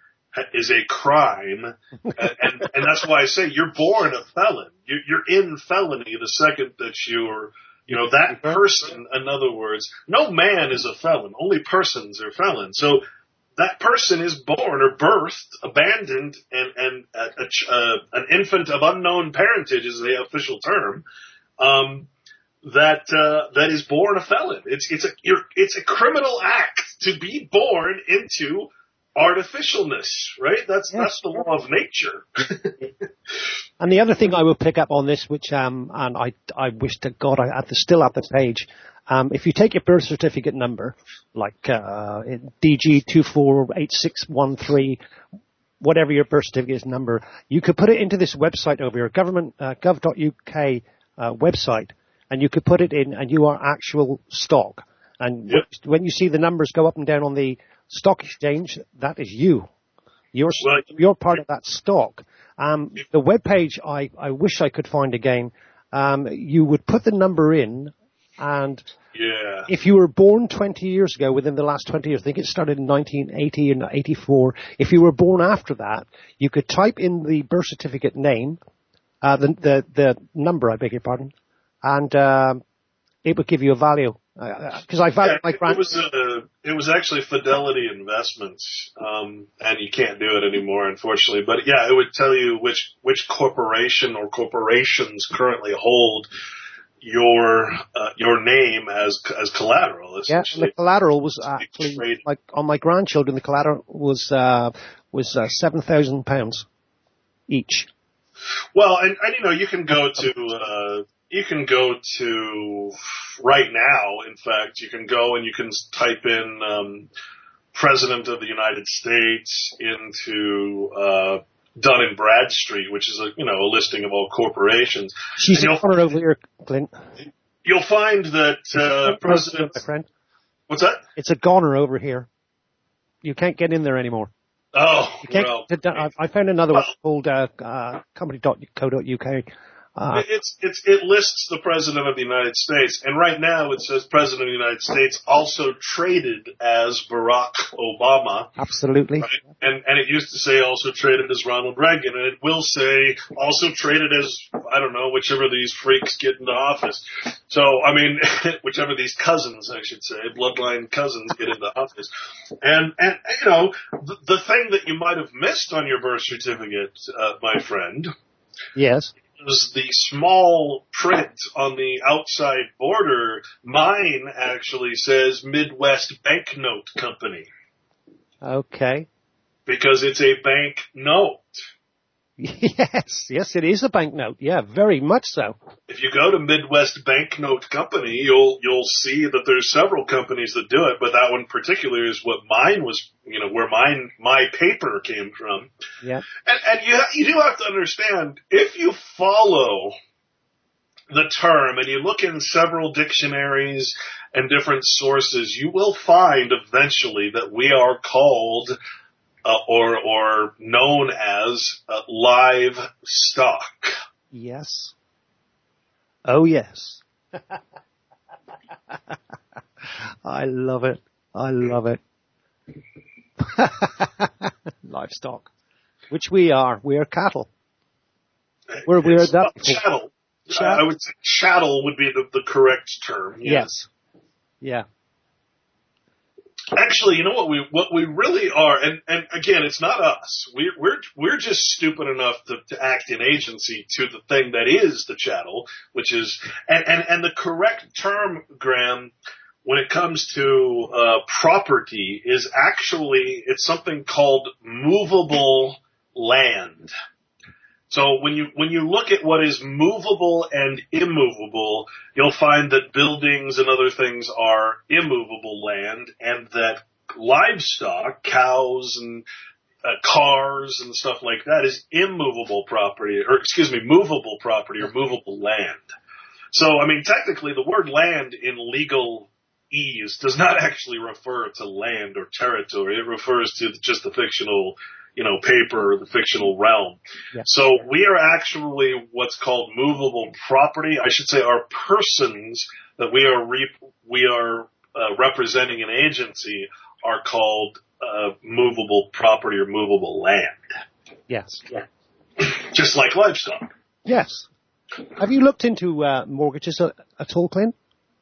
is a crime, and, and and that's why I say you're born a felon. You're, you're in felony the second that you're, you know, that person. In other words, no man is a felon. Only persons are felons. So that person is born or birthed, abandoned, and, and a, a, a, an infant of unknown parentage is the official term, um, that, uh, that is born a felon. It's, it's a, you're, it's a criminal act to be born into artificialness, right? That's, yes. that's the law of nature. And the other thing I will pick up on this, which, um, and I, I wish to God I had to still at the page. Um, if you take your birth certificate number, like uh, D G two four eight six one three, whatever your birth certificate number, you could put it into this website over here, government uh, gov dot U K uh, website, and you could put it in, and you are actual stock. And yep. when you see the numbers go up and down on the stock exchange, that is you. You're right. You're part of that stock. Um, the web page, I, I wish I could find again. Um, you would put the number in. And yeah. if you were born twenty years ago, within the last twenty years, I think it started in nineteen eighty and eighty-four, if you were born after that, you could type in the birth certificate name, uh, the, the, the number, I beg your pardon, and, um, it would give you a value. Because uh, I value yeah, my grand- it was a, it was actually Fidelity Investments, um, and you can't do it anymore, unfortunately. But yeah, it would tell you which, which corporation or corporations currently hold your uh, your name as as collateral. Yeah, and the collateral was actually like on my grandchildren. The collateral was uh, was uh, seven thousand pounds each. Well, and, and you know you can go to uh, you can go to right now. In fact, you can go and you can type in um, President of the United States into uh, Dun and Bradstreet, which is a you know a listing of all corporations. She's over here, Clint. You'll find that uh, President. My friend. What's that? It's a goner over here. You can't get in there anymore. Oh, you can't, well. I found another well, one called uh, uh, company dot co dot U K. Uh, It's, it's, it lists the President of the United States, and right now it says President of the United States, also traded as Barack Obama. absolutely. Right? And, and it used to say also traded as Ronald Reagan, and it will say also traded as, I don't know, whichever of these freaks get into office. So, I mean, whichever of these cousins, I should say, bloodline cousins get into office. And, and, you know, the, the thing that you might have missed on your birth certificate, uh, my friend, Yes. was the small print on the outside border. Mine actually says Midwest Banknote Company Okay. because it's a bank note. Yes, yes, it is a banknote. Yeah, very much so. If you go to Midwest Banknote Company, you'll you'll see that there's several companies that do it, but that one particular is what mine was, you know, where mine my paper came from. Yeah. And, and you you do have to understand, if you follow the term and you look in several dictionaries and different sources, you will find eventually that we are called uh, or or known as uh, livestock. Yes. Oh, yes. I love it. I love it. Livestock. Which we are. We are cattle. We're, we're It's that. not chattel. Chat- I would say chattel would be the, the correct term. Yes. Yeah. Actually, you know what we what we really are, and, and again, it's not us. We're we're we're just stupid enough to, to act in agency to the thing that is the chattel, which is and, and, and the correct term, Graham, when it comes to uh, property, is actually it's something called movable land. So when you when you look at what is movable and immovable, you'll find that buildings and other things are immovable land, and that livestock, cows and uh, cars and stuff like that, is immovable property, or excuse me, movable property or movable land. So I mean, technically, the word land in legal ease does not actually refer to land or territory. It refers to just the fictional, you know, paper or the fictional realm. Yeah. So we are actually what's called movable property. I should say our persons that we are re- we are uh, representing an agency are called uh, movable property or movable land. Yes. Just like livestock. Yes. Have you looked into uh, mortgages at, at all, Clint?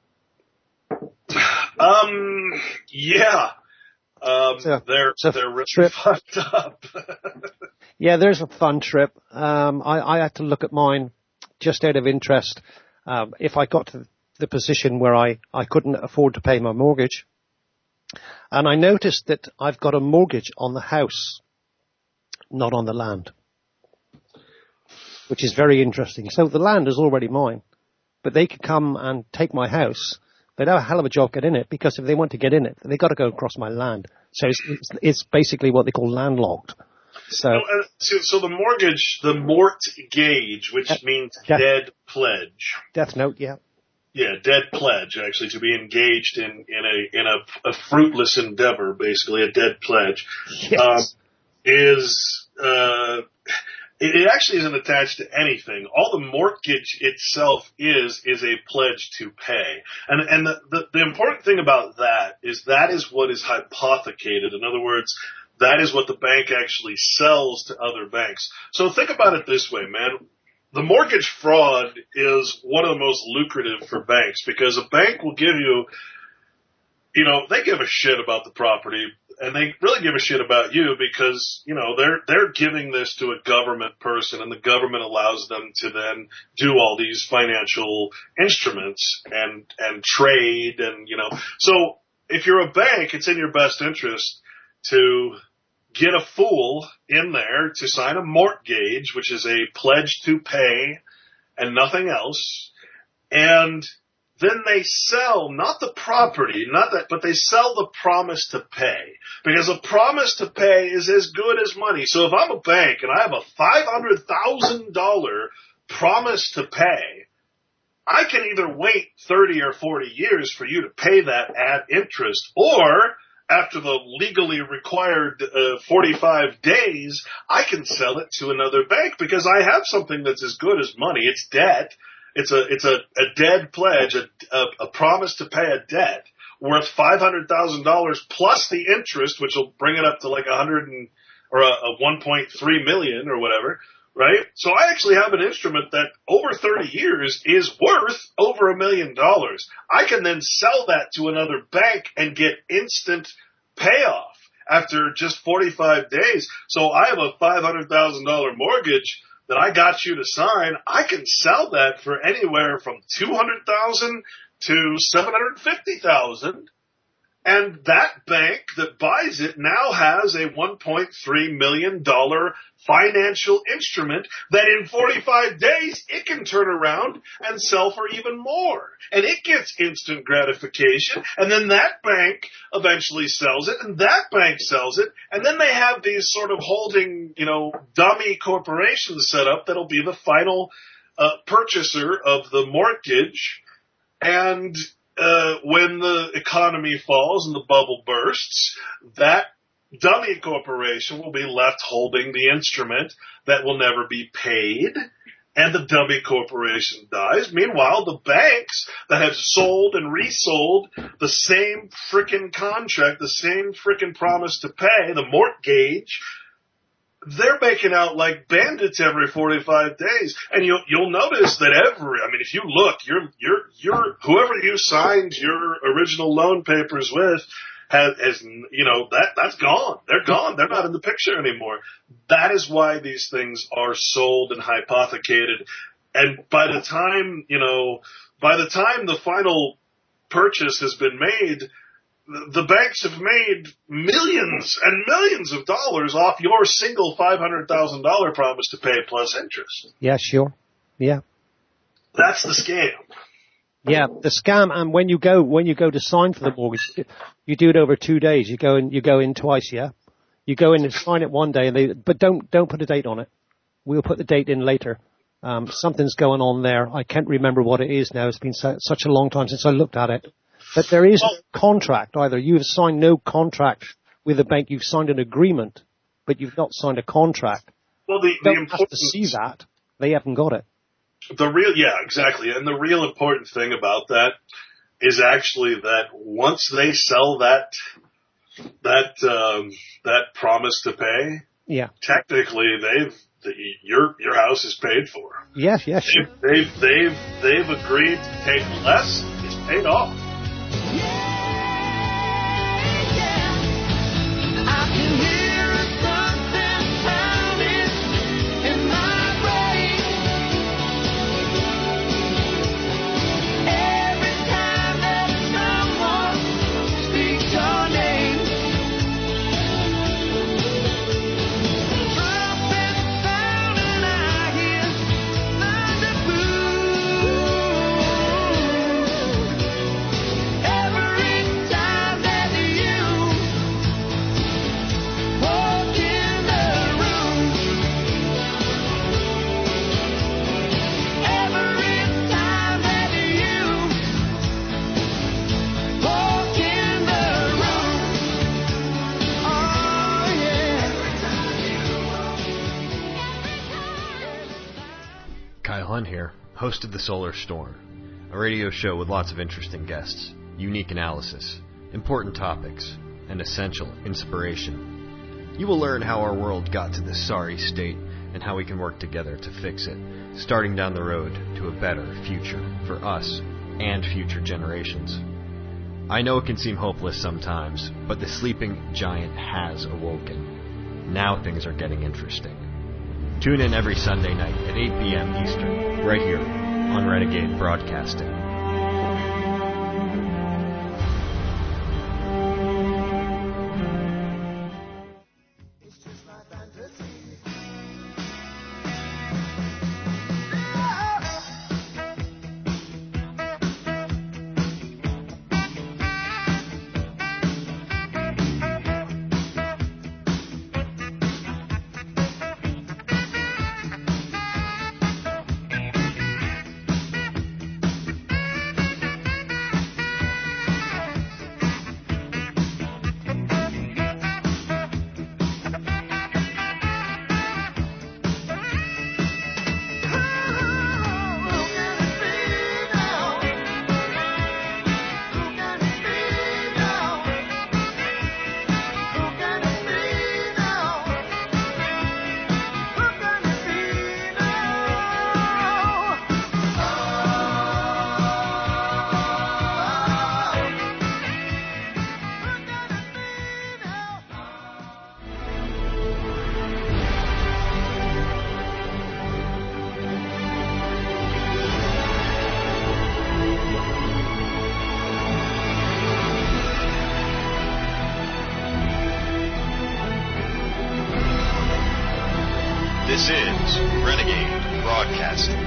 Um, yeah. Um, So, they're, so they're really trip. fucked up. Yeah, there's a fun trip. Um, I, I had to look at mine just out of interest. Um, if I got to the position where I, I couldn't afford to pay my mortgage, and I noticed that I've got a mortgage on the house, not on the land, which is very interesting. So the land is already mine, but they could come and take my house. They'd have a hell of a job getting in it, because if they want to get in it, they've got to go across my land. So it's, it's, it's basically what they call landlocked. So, No, uh, so, so the mortgage, the mortgage, which Death- means death- dead pledge. Death Note, yeah. Yeah, dead pledge, actually, to be engaged in, in a, in a, a fruitless endeavor, basically, a dead pledge. Yes. Um, is, uh, it, it actually isn't attached to anything. All the mortgage itself is, is a pledge to pay. And, and the, the, the important thing about that is that is what is hypothecated. In other words, that is what the bank actually sells to other banks. So think about it this way, man. The mortgage fraud is one of the most lucrative for banks, because a bank will give you, you know, they give a shit about the property, and they really give a shit about you because, you know, they're, they're giving this to a government person, and the government allows them to then do all these financial instruments and, and trade and, you know, so if you're a bank, it's in your best interest to get a fool in there to sign a mortgage, which is a pledge to pay and nothing else. And then they sell not the property, not that, but they sell the promise to pay, because a promise to pay is as good as money. So if I'm a bank and I have a five hundred thousand dollars promise to pay, I can either wait thirty or forty years for you to pay that at interest, or after the legally required uh, forty-five days, I can sell it to another bank because I have something that's as good as money. It's debt. It's a it's a, a dead pledge, a, a, a promise to pay a debt worth five hundred thousand dollars plus the interest, which will bring it up to like a hundred and or a, a one point three million or whatever. Right? So I actually have an instrument that over thirty years is worth over a million dollars. I can then sell that to another bank and get instant payoff after just forty-five days. So I have a five hundred thousand dollars mortgage that I got you to sign. I can sell that for anywhere from two hundred thousand dollars to seven hundred fifty thousand dollars. And that bank that buys it now has a one point three million dollars financial instrument that in forty-five days it can turn around and sell for even more. And it gets instant gratification. And then that bank eventually sells it, and that bank sells it. And then they have these sort of holding, you know, dummy corporations set up that'll be the final uh, purchaser of the mortgage. And Uh, when the economy falls and the bubble bursts, that dummy corporation will be left holding the instrument that will never be paid, and the dummy corporation dies. Meanwhile, the banks that have sold and resold the same frickin' contract, the same frickin' promise to pay, the mortgage, they're making out like bandits every forty-five days. And you'll, you'll notice that every, I mean, if you look, you're, you're, you're, whoever you signed your original loan papers with has, has, you know, that, that's gone. They're gone. They're not in the picture anymore. That is why these things are sold and hypothecated. And by the time, you know, by the time the final purchase has been made, the banks have made millions and millions of dollars off your single five hundred thousand dollars promise to pay plus interest. Yeah, sure. Yeah. That's the scam. Yeah, the scam. And when you go, when you go to sign for the mortgage, you do it over two days. You go in, you go in twice. Yeah. You go in and sign it one day, and they, but don't, don't put a date on it. We'll put the date in later. Um, something's going on there. I can't remember what it is now. It's been so, such a long time since I looked at it. But there is no contract either. You have signed no contract with a bank. You've signed an agreement, but you've not signed a contract. Well, the, you the don't have to see that. They haven't got it. The real, yeah, exactly. And the real important thing about that is actually that once they sell that, that, um, that promise to pay, yeah, technically they've, the, your, your house is paid for. Yes, yes, sure. They've, they've, they've agreed to take less. It's paid off. Here, host of The Solar Storm, a radio show with lots of interesting guests, unique analysis, important topics, and essential inspiration. You will learn how our world got to this sorry state and how we can work together to fix it, starting down the road to a better future for us and future generations. I know it can seem hopeless sometimes, but the sleeping giant has awoken. Now things are getting interesting. Tune in every Sunday night at eight p.m. Eastern, right here on Renegade Broadcasting. This is Renegade Broadcasting.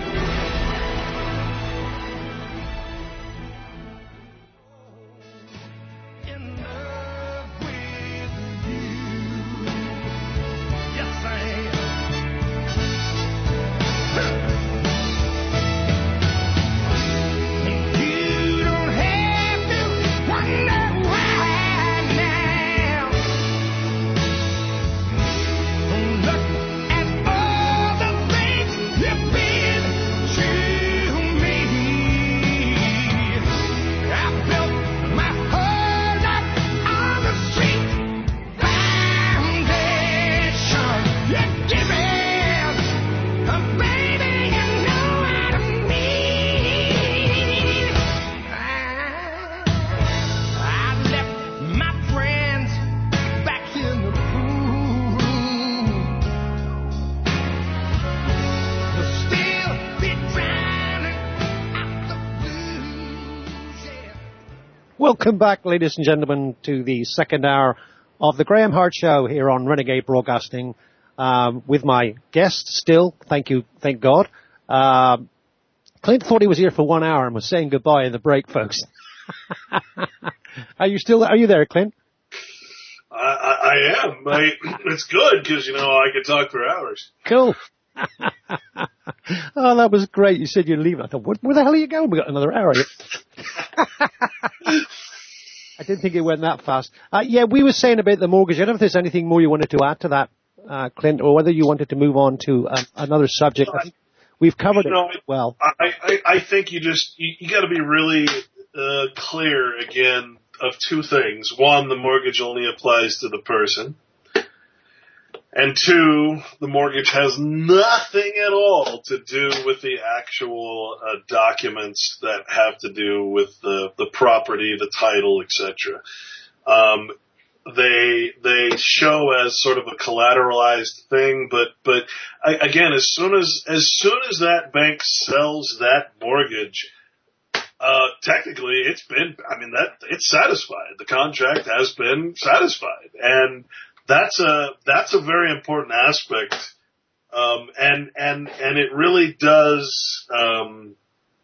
Welcome back, ladies and gentlemen, to the second hour of the Graham Hart Show here on Renegade Broadcasting, um, with my guest still. Thank you, thank God. Um, Clint thought he was here for one hour and was saying goodbye in the break, folks. Are you still? Are you there, Clint? I, I, I am. I, it's good because you know I could talk for hours. Cool. Oh, that was great. You said you'd leave. I thought, where, where the hell are you going? We got another hour. I didn't think it went that fast. Uh, yeah, we were saying about the mortgage. I don't know if there's anything more you wanted to add to that, uh, Clint, or whether you wanted to move on to um, another subject. I think we've covered you know, it well. I, I, I think you just you, you got to be really uh, clear again of two things. One, the mortgage only applies to the person. And two, the mortgage has nothing at all to do with the actual uh, documents that have to do with the, the property, the title, et cetera. Um, they they show as sort of a collateralized thing, but but I, again, as soon as as soon as that bank sells that mortgage, uh, technically it's been. I mean that it's satisfied. The contract has been satisfied, and That's a that's a very important aspect, um, and and and it really does um,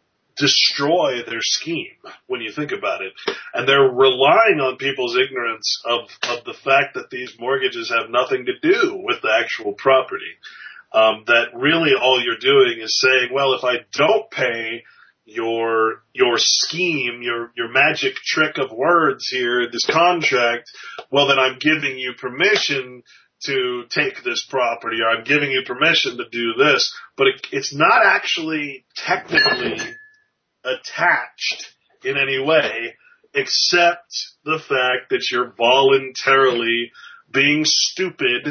destroy their scheme when you think about it. And they're relying on people's ignorance of of the fact that these mortgages have nothing to do with the actual property. Um, that really all you're doing is saying, well, if I don't pay your your scheme, your your magic trick of words here, this contract, well, then I'm giving you permission to take this property, or I'm giving you permission to do this, but it, it's not actually technically attached in any way, except the fact that you're voluntarily being stupid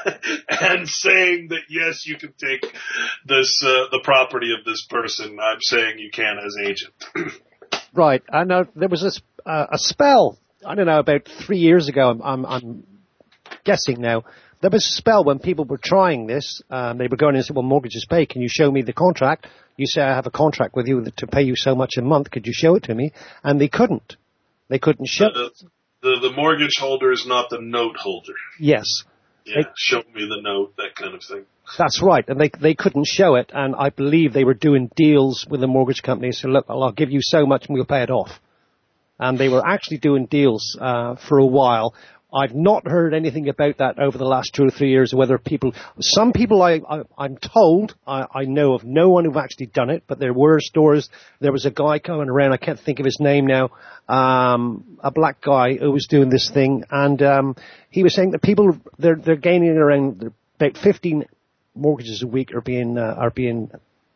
and saying that, yes, you can take this, uh, the property of this person. I'm saying you can as agent. Right. I know there was a, uh, a spell, I don't know, about three years ago, I'm, I'm, I'm guessing now. There was a spell when people were trying this. Um, they were going and said, well, mortgages pay. Can you show me the contract? You say, I have a contract with you to pay you so much a month. Could you show it to me? And they couldn't. They couldn't show uh, it. The, the mortgage holder is not the note holder. Yes. Yeah, they, show me the note, that kind of thing. That's right. And they they couldn't show it. And I believe they were doing deals with the mortgage company. So, look, I'll give you so much and we'll pay it off. And they were actually doing deals uh, for a while. I've not heard anything about that over the last two or three years, whether people, some people I, I, I'm told, I, I know of no one who've actually done it, but there were stores. There was a guy coming around, I can't think of his name now, um, a black guy who was doing this thing, and um, he was saying that people, they're, they're gaining around about fifteen mortgages a week are being, uh, are being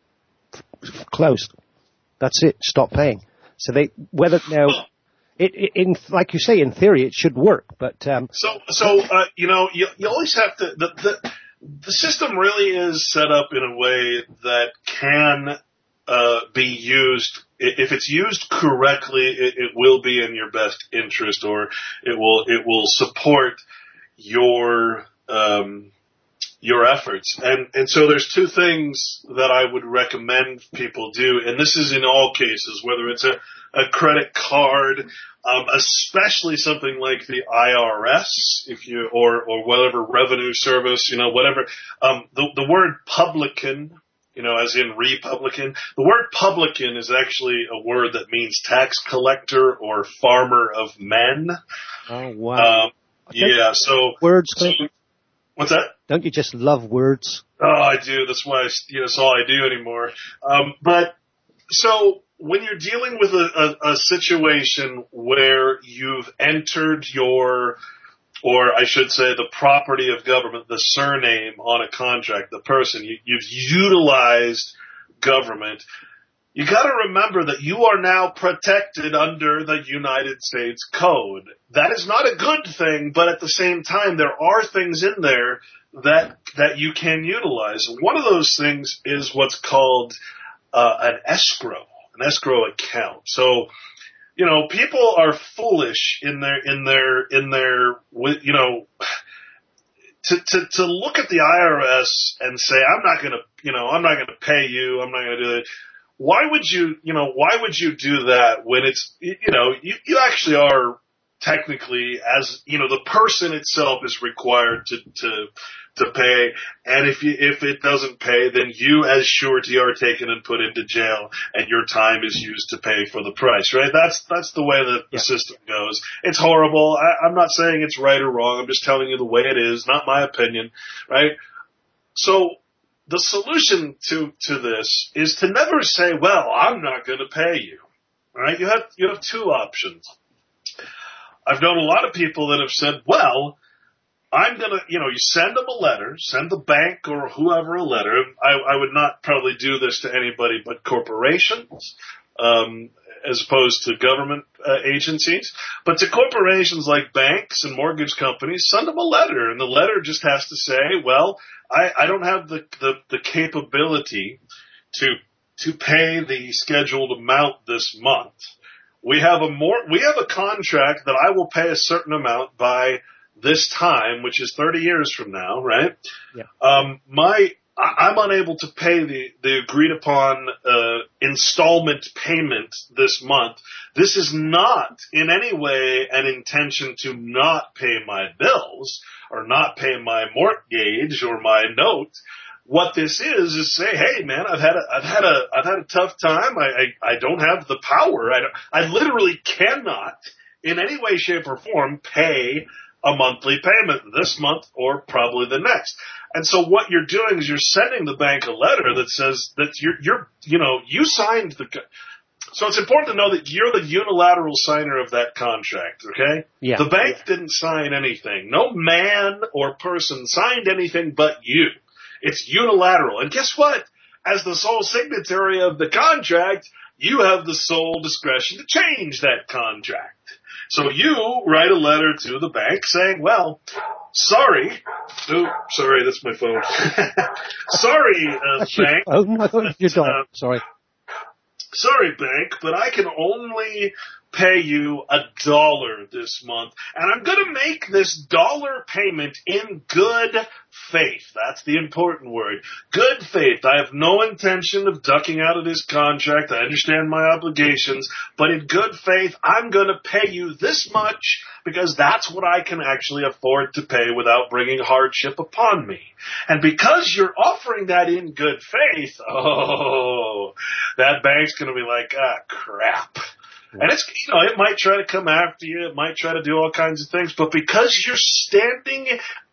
f- closed. That's it, stop paying. So they, whether now, It, it, in, like you say, in theory, it should work, but um, so so uh, you know you you always have to the, the the system really is set up in a way that can uh, be used. If it's used correctly, it, it will be in your best interest, or it will it will support your um, your efforts. And and so there's two things that I would recommend people do, and this is in all cases, whether it's a a credit card, Um, especially something like the I R S, if you, or, or whatever revenue service, you know, whatever. Um, the, the word publican, you know, as in Republican, the word publican is actually a word that means tax collector or farmer of men. Oh, wow. Um, yeah, so. Words, so, what's that? Don't you just love words? Oh, I do. That's why, I, you know, that's all I do anymore. Um, but, so, when you're dealing with a, a, a situation where you've entered your, or I should say the property of government, the surname on a contract, the person, you, you've utilized government, you gotta remember that you are now protected under the United States Code. That is not a good thing, but at the same time, there are things in there that, that you can utilize. One of those things is what's called uh, an escrow. An escrow account. So, you know, people are foolish in their, in their, in their, you know, to, to, to look at the I R S and say, I'm not going to, you know, I'm not going to pay you. I'm not going to do it. Why would you, you know, why would you do that when it's, you know, you, you actually are technically, as, you know, the person itself is required to, to, to pay, and if you, if it doesn't pay, then you as surety are taken and put into jail, and your time is used to pay for the price, right? That's, that's the way that the yeah. system goes. It's horrible. I, I'm not saying it's right or wrong. I'm just telling you the way it is, not my opinion, right? So, the solution to, to this is to never say, well, I'm not gonna pay you, right? You have, you have two options. I've known a lot of people that have said, well, I'm going to, you know, you send them a letter, send the bank or whoever a letter. I, I would not probably do this to anybody but corporations, um, as opposed to government uh, agencies. But to corporations like banks and mortgage companies, send them a letter. And the letter just has to say, well, I, I don't have the, the, the capability to, to pay the scheduled amount this month. We have a more, we have a contract that I will pay a certain amount by this time, which is thirty years from now, right? Yeah. Um, my, I, I'm unable to pay the, the agreed upon, uh, installment payment this month. This is not in any way an intention to not pay my bills or not pay my mortgage or my note. What this is, is say, hey man, I've had a, I've had a, I've had a tough time. I, I, I don't have the power. I, don't, I literally cannot in any way, shape or form pay a monthly payment this month or probably the next. And so what you're doing is you're sending the bank a letter that says that you're, you're, you know, you signed the, so it's important to know that you're the unilateral signer of that contract, okay? Yeah. The bank yeah. didn't sign anything. No man or person signed anything but you. It's unilateral. And guess what? As the sole signatory of the contract, you have the sole discretion to change that contract. So you write a letter to the bank saying, well, sorry. Oh, sorry, that's my phone. sorry, uh, that's bank. Your, oh, my God, your dog. Uh, sorry. Sorry, bank, but I can only pay you a dollar this month, and I'm going to make this dollar payment in good faith. That's the important word. Good faith. I have no intention of ducking out of this contract. I understand my obligations, but in good faith, I'm going to pay you this much because that's what I can actually afford to pay without bringing hardship upon me. And because you're offering that in good faith, oh, that bank's going to be like, ah, crap. And it's, you know, it might try to come after you. It might try to do all kinds of things. But because you're standing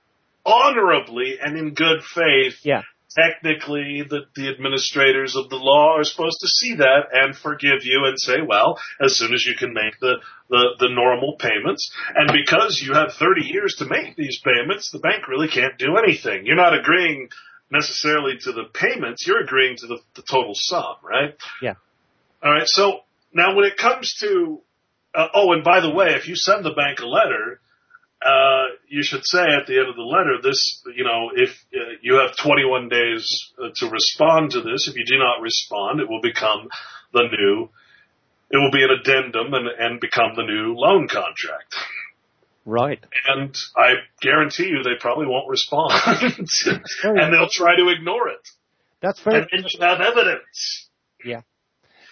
honorably and in good faith, yeah. technically the, the administrators of the law are supposed to see that and forgive you and say, well, as soon as you can make the, the, the normal payments. And because you have thirty years to make these payments, the bank really can't do anything. You're not agreeing necessarily to the payments. You're agreeing to the, the total sum, right? Yeah. All right. So, now, when it comes to, uh, oh, and by the way, if you send the bank a letter, uh, you should say at the end of the letter, this, you know, if uh, you have twenty-one days uh, to respond to this. If you do not respond, it will become the new, it will be an addendum and, and become the new loan contract. Right. And I guarantee you they probably won't respond. And they'll try to ignore it. That's very And then you have evidence. Yeah.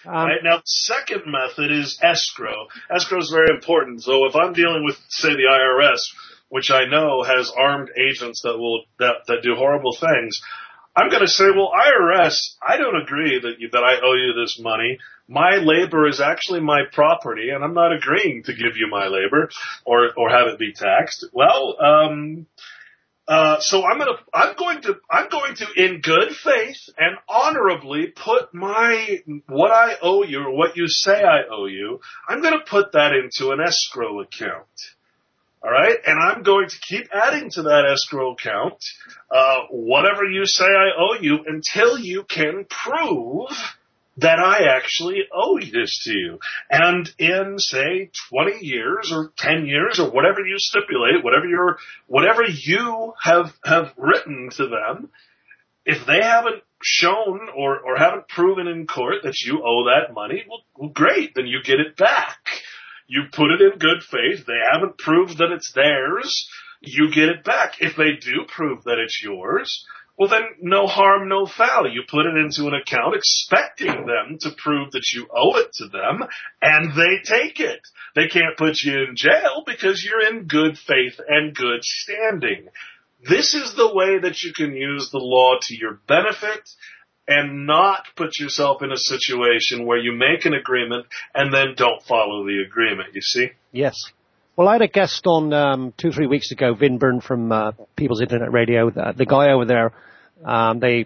Um, right? Now, the second method is escrow. Escrow is very important. So if I'm dealing with, say, the I R S, which I know has armed agents that will that, that do horrible things, I'm going to say, well, I R S, I don't agree that you, that I owe you this money. My labor is actually my property, and I'm not agreeing to give you my labor or or have it be taxed. Well, um, uh, so I'm going to I'm going to I'm going to, in good faith and honorably, put my what I owe you or what you say I owe you. I'm going to put that into an escrow account. All right, and I'm going to keep adding to that escrow account uh, whatever you say I owe you until you can prove that I actually owe this to you. And in, say, twenty years or ten years or whatever you stipulate, whatever you're, whatever you have have written to them, if they haven't shown or, or haven't proven in court that you owe that money, well, well, great, then you get it back. You put it in good faith. They haven't proved that it's theirs. You get it back. If they do prove that it's yours, well, then no harm, no foul. You put it into an account expecting them to prove that you owe it to them, and they take it. They can't put you in jail because you're in good faith and good standing. This is the way that you can use the law to your benefit and not put yourself in a situation where you make an agreement and then don't follow the agreement, you see? Yes. Well, I had a guest on um, two, three weeks ago, Vin Byrne from uh, People's Internet Radio. The, the guy over there, um, they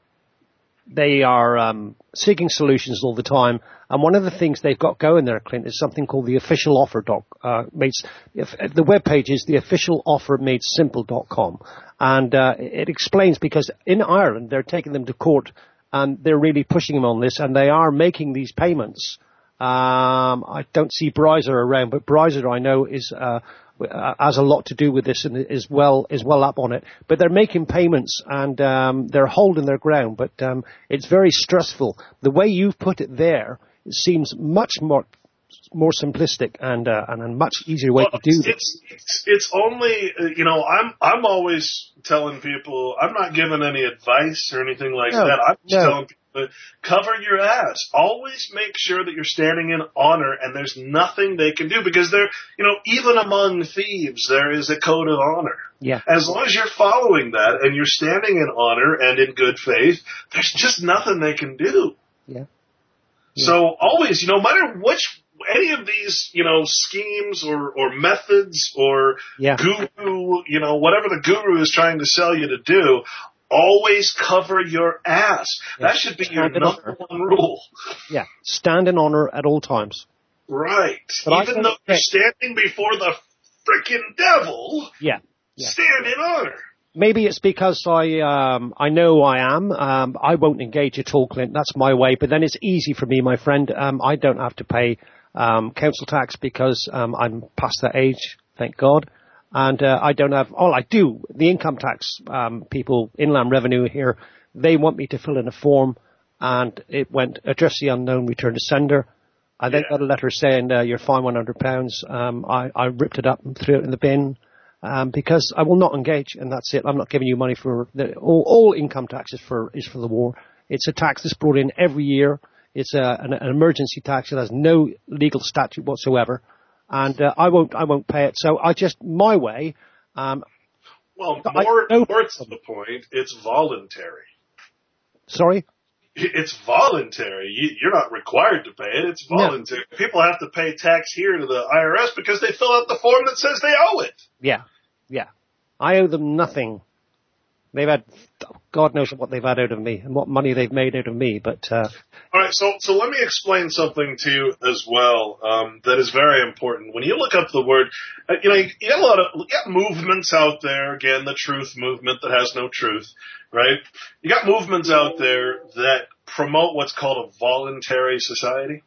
they are um, seeking solutions all the time. And one of the things they've got going there, Clint, is something called the official offer doc. Uh, made, if, the webpage is the official offer made simple dot com. And uh, it explains, because in Ireland, they're taking them to court and they're really pushing them on this, and they are making these payments. Um, I don't see Bryzer around, but Bryzer, I know, is uh, has a lot to do with this and is well is well up on it. But they're making payments and um, they're holding their ground. But um, it's very stressful. The way you've put it there, it seems much more more simplistic and uh, and a much easier way well, to do it's, this. It's, it's only, you know, I'm I'm always telling people, I'm not giving any advice or anything like No, that. I'm just no. telling people, to cover your ass. Always make sure that you're standing in honor and there's nothing they can do, because they're, you know, even among thieves, there is a code of honor. Yeah. As long as you're following that and you're standing in honor and in good faith, there's just nothing they can do. Yeah. So always, you know, no matter which, any of these, you know, schemes or, or methods or Yeah. guru, you know, whatever the guru is trying to sell you to do, always cover your ass. Yeah. That should be your Stand in number honor. one rule. Yeah. Stand in honor at all times. Right. But I Even think- though you're standing before the freaking devil, Yeah. Yeah. stand in honor. Maybe it's because I um, I know I am. Um, I won't engage at all, Clint. That's my way. But then it's easy for me, my friend. Um, I don't have to pay um, council tax because um, I'm past that age, thank God. And uh, I don't have, all I do, the income tax um, people, Inland Revenue here, they want me to fill in a form, and it went address the unknown, return to sender. I then Yeah. got a letter saying uh, you're fined one hundred pounds. Um, I, I ripped it up and threw it in the bin. Um, because I will not engage, and that's it. I'm not giving you money for the, all, all income tax is for is for the war. It's a tax that's brought in every year. It's a, an, an emergency tax. It has no legal statute whatsoever, and uh, I won't I won't pay it. So I just my way. Um, Well, I- more, no- more to the point, it's voluntary. sorry. It's voluntary. You, you're not required to pay it. It's No. voluntary. People have to pay tax here to the I R S because they fill out the form that says they owe it. Yeah, yeah. I owe them nothing. They've had, God knows what they've had out of me and what money they've made out of me. But uh, All right, so so let me explain something to you as well um, that is very important. When you look up the word, uh, you know, you, you got a lot of you got movements out there. Again, the truth movement that has no truth, right? You got movements out there that promote what's called a voluntary society,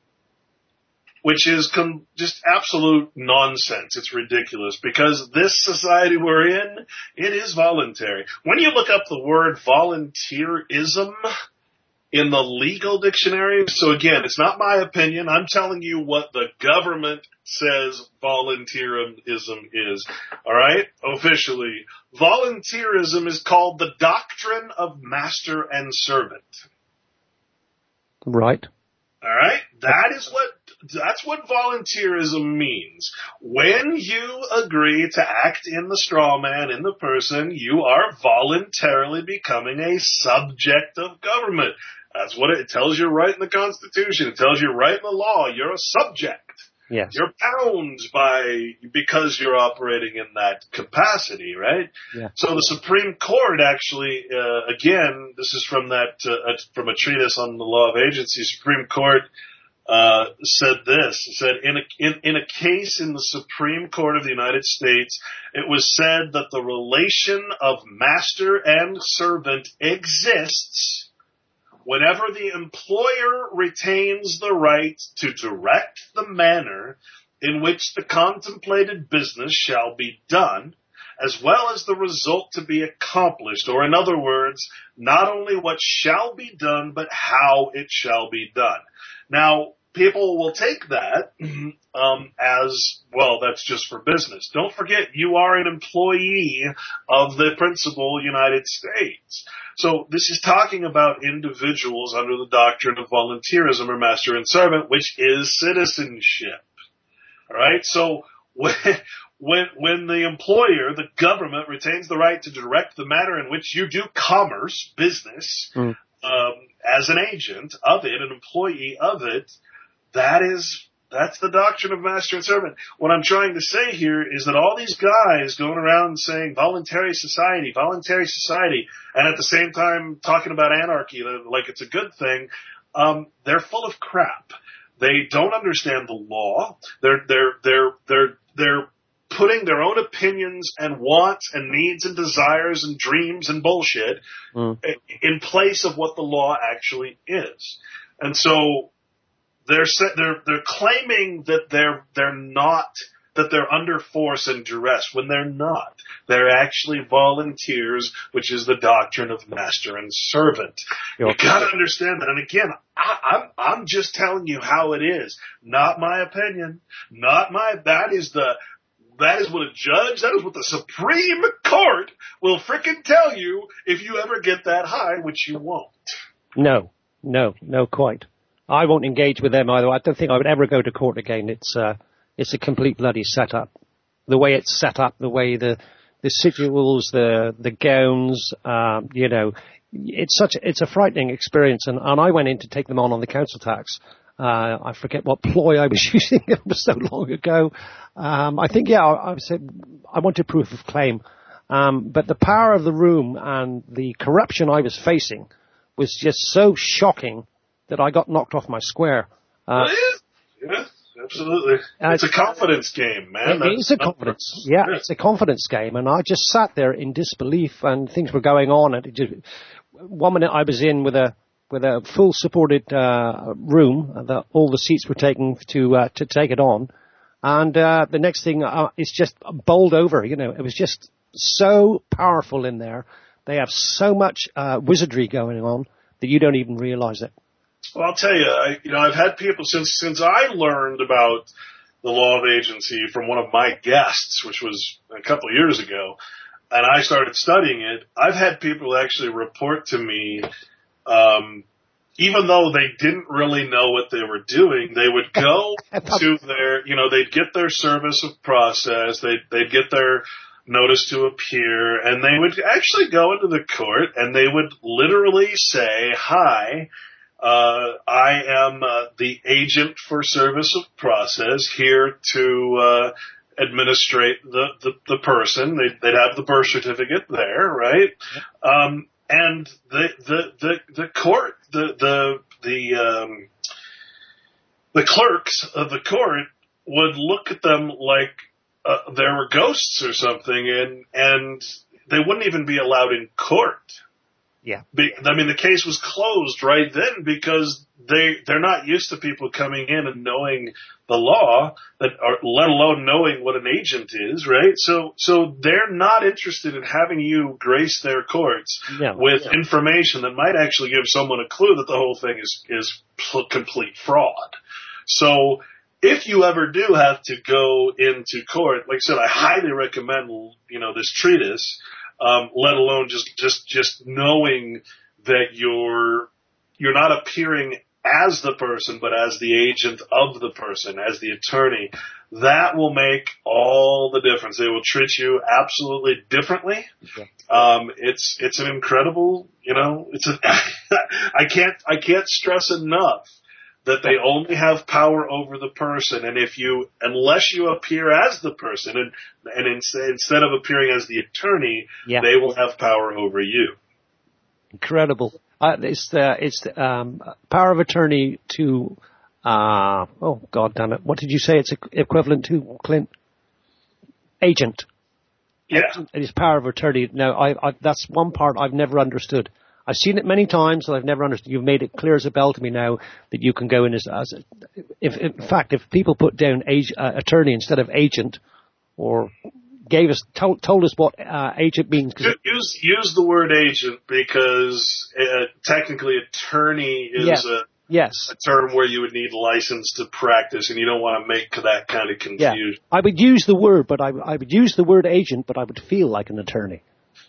which is com- just absolute nonsense. It's ridiculous because this society we're in, it is voluntary. When you look up the word volunteerism in the legal dictionary, so again, it's not my opinion. I'm telling you what the government says volunteerism is. All right? Officially, volunteerism is called the doctrine of master and servant. right. All right? That is what, that's what volunteerism means. When you agree to act in the straw man, in the person, you are voluntarily becoming a subject of government. That's what it, it tells you right in the Constitution. It tells you right in the law. You're a subject. Yes. You're bound by, because you're operating in that capacity, right? Yeah. So the Supreme Court actually, uh, again, this is from that, uh, from a treatise on the law of agency, Supreme Court, uh, said this, it said, in a, in, in a case in the Supreme Court of the United States, it was said that the relation of master and servant exists whenever the employer retains the right to direct the manner in which the contemplated business shall be done, as well as the result to be accomplished, or in other words, not only what shall be done, but how it shall be done. Now, people will take that um, as, well, that's just for business. Don't forget, you are an employee of the principal United States. So this is talking about individuals under the doctrine of volunteerism or master and servant, which is citizenship. All right? So when, when, when the employer, the government, retains the right to direct the manner in which you do commerce, business, mm. um, as an agent of it, an employee of it, that is, that's the doctrine of master and servant. What I'm trying to say here is that all these guys going around saying voluntary society, voluntary society, and at the same time talking about anarchy like it's a good thing, um, they're full of crap. They don't understand the law. They're, they're, they're, they're, they're putting their own opinions and wants and needs and desires and dreams and bullshit mm. in place of what the law actually is. And so, They're they're they're claiming that they're they're not that they're under force and duress when they're not. They're actually volunteers, which is the doctrine of master and servant. You got to understand that. And again, I, I'm I'm just telling you how it is, not my opinion, not my. That is the that is what a judge, that is what the Supreme Court will frickin' tell you if you ever get that high, which you won't. No, no, no, quite. I won't engage with them either. I don't think I would ever go to court again. It's uh, it's a complete bloody setup. The way it's set up, the way the the rituals, the the gowns, um, you know, it's such it's a frightening experience. And, and I went in to take them on on the council tax. Uh, I forget what ploy I was using. It was so long ago. Um, I think yeah, I, I said I wanted proof of claim, um, but the power of the room and the corruption I was facing was just so shocking that I got knocked off my square. Uh, yeah, yeah, absolutely. Uh, it's a confidence game, man. It is a confidence. Yeah, yeah, it's a confidence game. And I just sat there in disbelief, and things were going on. And it just, one minute I was in with a with a full supported uh, room that all the seats were taken to uh, to take it on, and uh, the next thing uh, it's just bowled over. You know, it was just so powerful in there. They have so much uh, wizardry going on that you don't even realize it. Well, I'll tell you, I, you know, I've had people since since I learned about the law of agency from one of my guests, which was a couple of years ago, and I started studying it. I've had people actually report to me, um, even though they didn't really know what they were doing, they would go to their, you know, they'd get their service of process, they'd they'd get their notice to appear, and they would actually go into the court and they would literally say, "Hi. Uh, I am uh, the agent for service of process here to uh, administrate the, the, the person." They'd, they'd have the birth certificate there, right? Um, and the the the the court, the the the um, the clerks of the court would look at them like uh, there were ghosts or something, and and they wouldn't even be allowed in court. Yeah. I mean, the case was closed right then because they, they're not used to people coming in and knowing the law, that, or let alone knowing what an agent is, right? So, so they're not interested in having you grace their courts yeah, with yeah. information that might actually give someone a clue that the whole thing is, is complete fraud. So, if you ever do have to go into court, like I said, I highly recommend, you know, this treatise. Um, let alone just, just, just knowing that you're, you're not appearing as the person, but as the agent of the person, as the attorney. That will make all the difference. They will treat you absolutely differently. Yeah. Um, it's, it's an incredible, you know, it's a, I can't, I can't stress enough that they only have power over the person. And if you, unless you appear as the person and, and in, instead of appearing as the attorney, yeah. they will have power over you. Incredible. Uh, it's the, it's the, um, power of attorney to, Uh, oh, God damn it. What did you say it's equivalent to, Clint? Agent. Yeah. It is power of attorney. Now, I, I, that's one part I've never understood. I've seen it many times, and I've never understood. You've made it clear as a bell to me now that you can go in as, as a, if, in fact, if people put down age, uh, attorney instead of agent, or gave us, told, told us what uh, agent means. Use, use the word agent because uh, technically attorney is yeah. a, Yes. a term where you would need license to practice, and you don't want to make that kind of confusion. Yeah. I would use the word, but I, I would use the word agent, but I would feel like an attorney.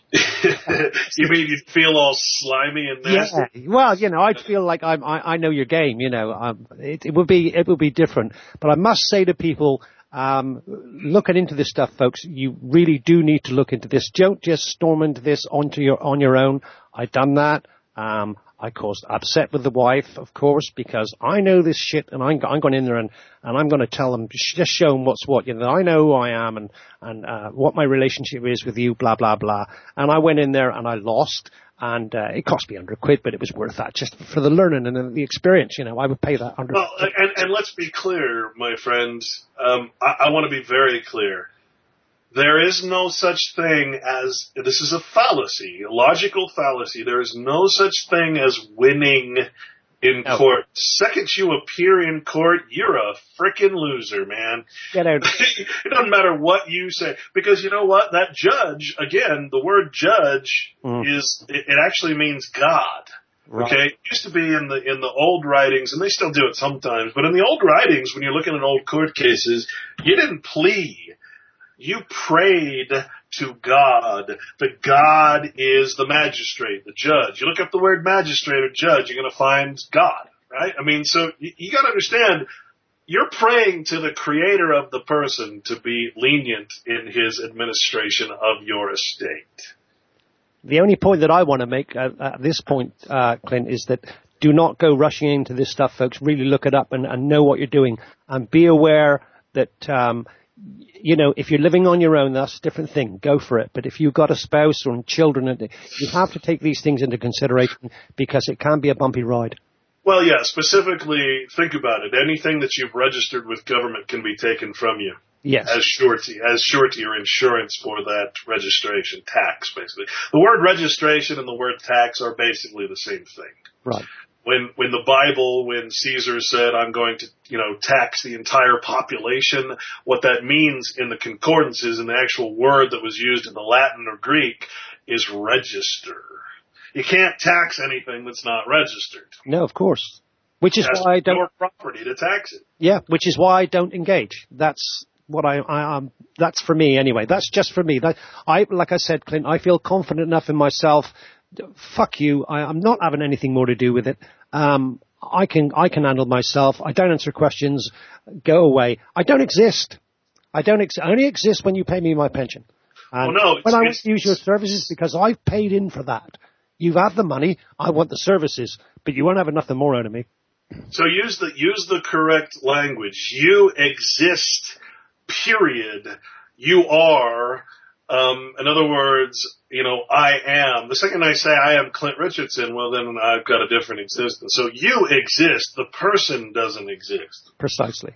You mean you'd feel all slimy and nasty? Yeah. Well, you know, I'd feel like I'm, I, I know your game. You know, um, it, it would be it would be different. But I must say to people, um, looking into this stuff, folks, you really do need to look into this. Don't just storm into this onto your on your own. I've done that. Um, I caused upset with the wife, of course, because I know this shit, and I'm, I'm going in there and, and I'm going to tell them, just show them what's what. You know, I know who I am and and uh, what my relationship is with you, blah blah blah. And I went in there and I lost, and uh, it cost me a hundred quid, but it was worth that just for the learning and the experience. You know, I would pay that hundred. Well, and, and let's be clear, my friends. Um, I, I want to be very clear. There is no such thing as, this is a fallacy, a logical fallacy. There is no such thing as winning in no. court. The second you appear in court, you're a frickin' loser, man. Get out. It doesn't matter what you say. Because you know what? That judge, again, the word judge mm. is, it, it actually means God. Right. Okay? It used to be in the, in the old writings, and they still do it sometimes, but in the old writings, when you're looking at old court cases, you didn't plead. You prayed to God. The God is the magistrate, the judge. You look up the word magistrate or judge, you're going to find God, right? I mean, so you, you got to understand, you're praying to the creator of the person to be lenient in his administration of your estate. The only point that I want to make at, at this point, uh, Clint, is that do not go rushing into this stuff, folks. Really look it up and, and know what you're doing. And be aware that, um, you know, if you're living on your own, that's a different thing. Go for it. But if you've got a spouse or children, you have to take these things into consideration because it can be a bumpy ride. Well, yeah, specifically, think about it. Anything that you've registered with government can be taken from you. Yes. As surety, as surety or insurance for that registration, tax, basically. The word registration and the word tax are basically the same thing. Right. When, when the Bible, when Caesar said, I'm going to, you know, tax the entire population, what that means in the concordances and the actual word that was used in the Latin or Greek is register. You can't tax anything that's not registered. No, of course. Which is why I don't. Your property to tax it. Yeah, which is why I don't engage. That's what I, I um. That's for me anyway. That's just for me. That I, like I said, Clint, I feel confident enough in myself. Fuck you. I, I'm not having anything more to do with it. Um, I can, I can handle myself. I don't answer questions. Go away. I don't exist. I don't ex- I only exist when you pay me my pension. And well, no, when I want to use your services because I've paid in for that. You have the money. I want the services, but you won't have nothing more out of me. So use the, use the correct language. You exist, period. You are, um, in other words, you know, I am. The second I say I am Clint Richardson, well, then I've got a different existence. So you exist. The person doesn't exist. Precisely.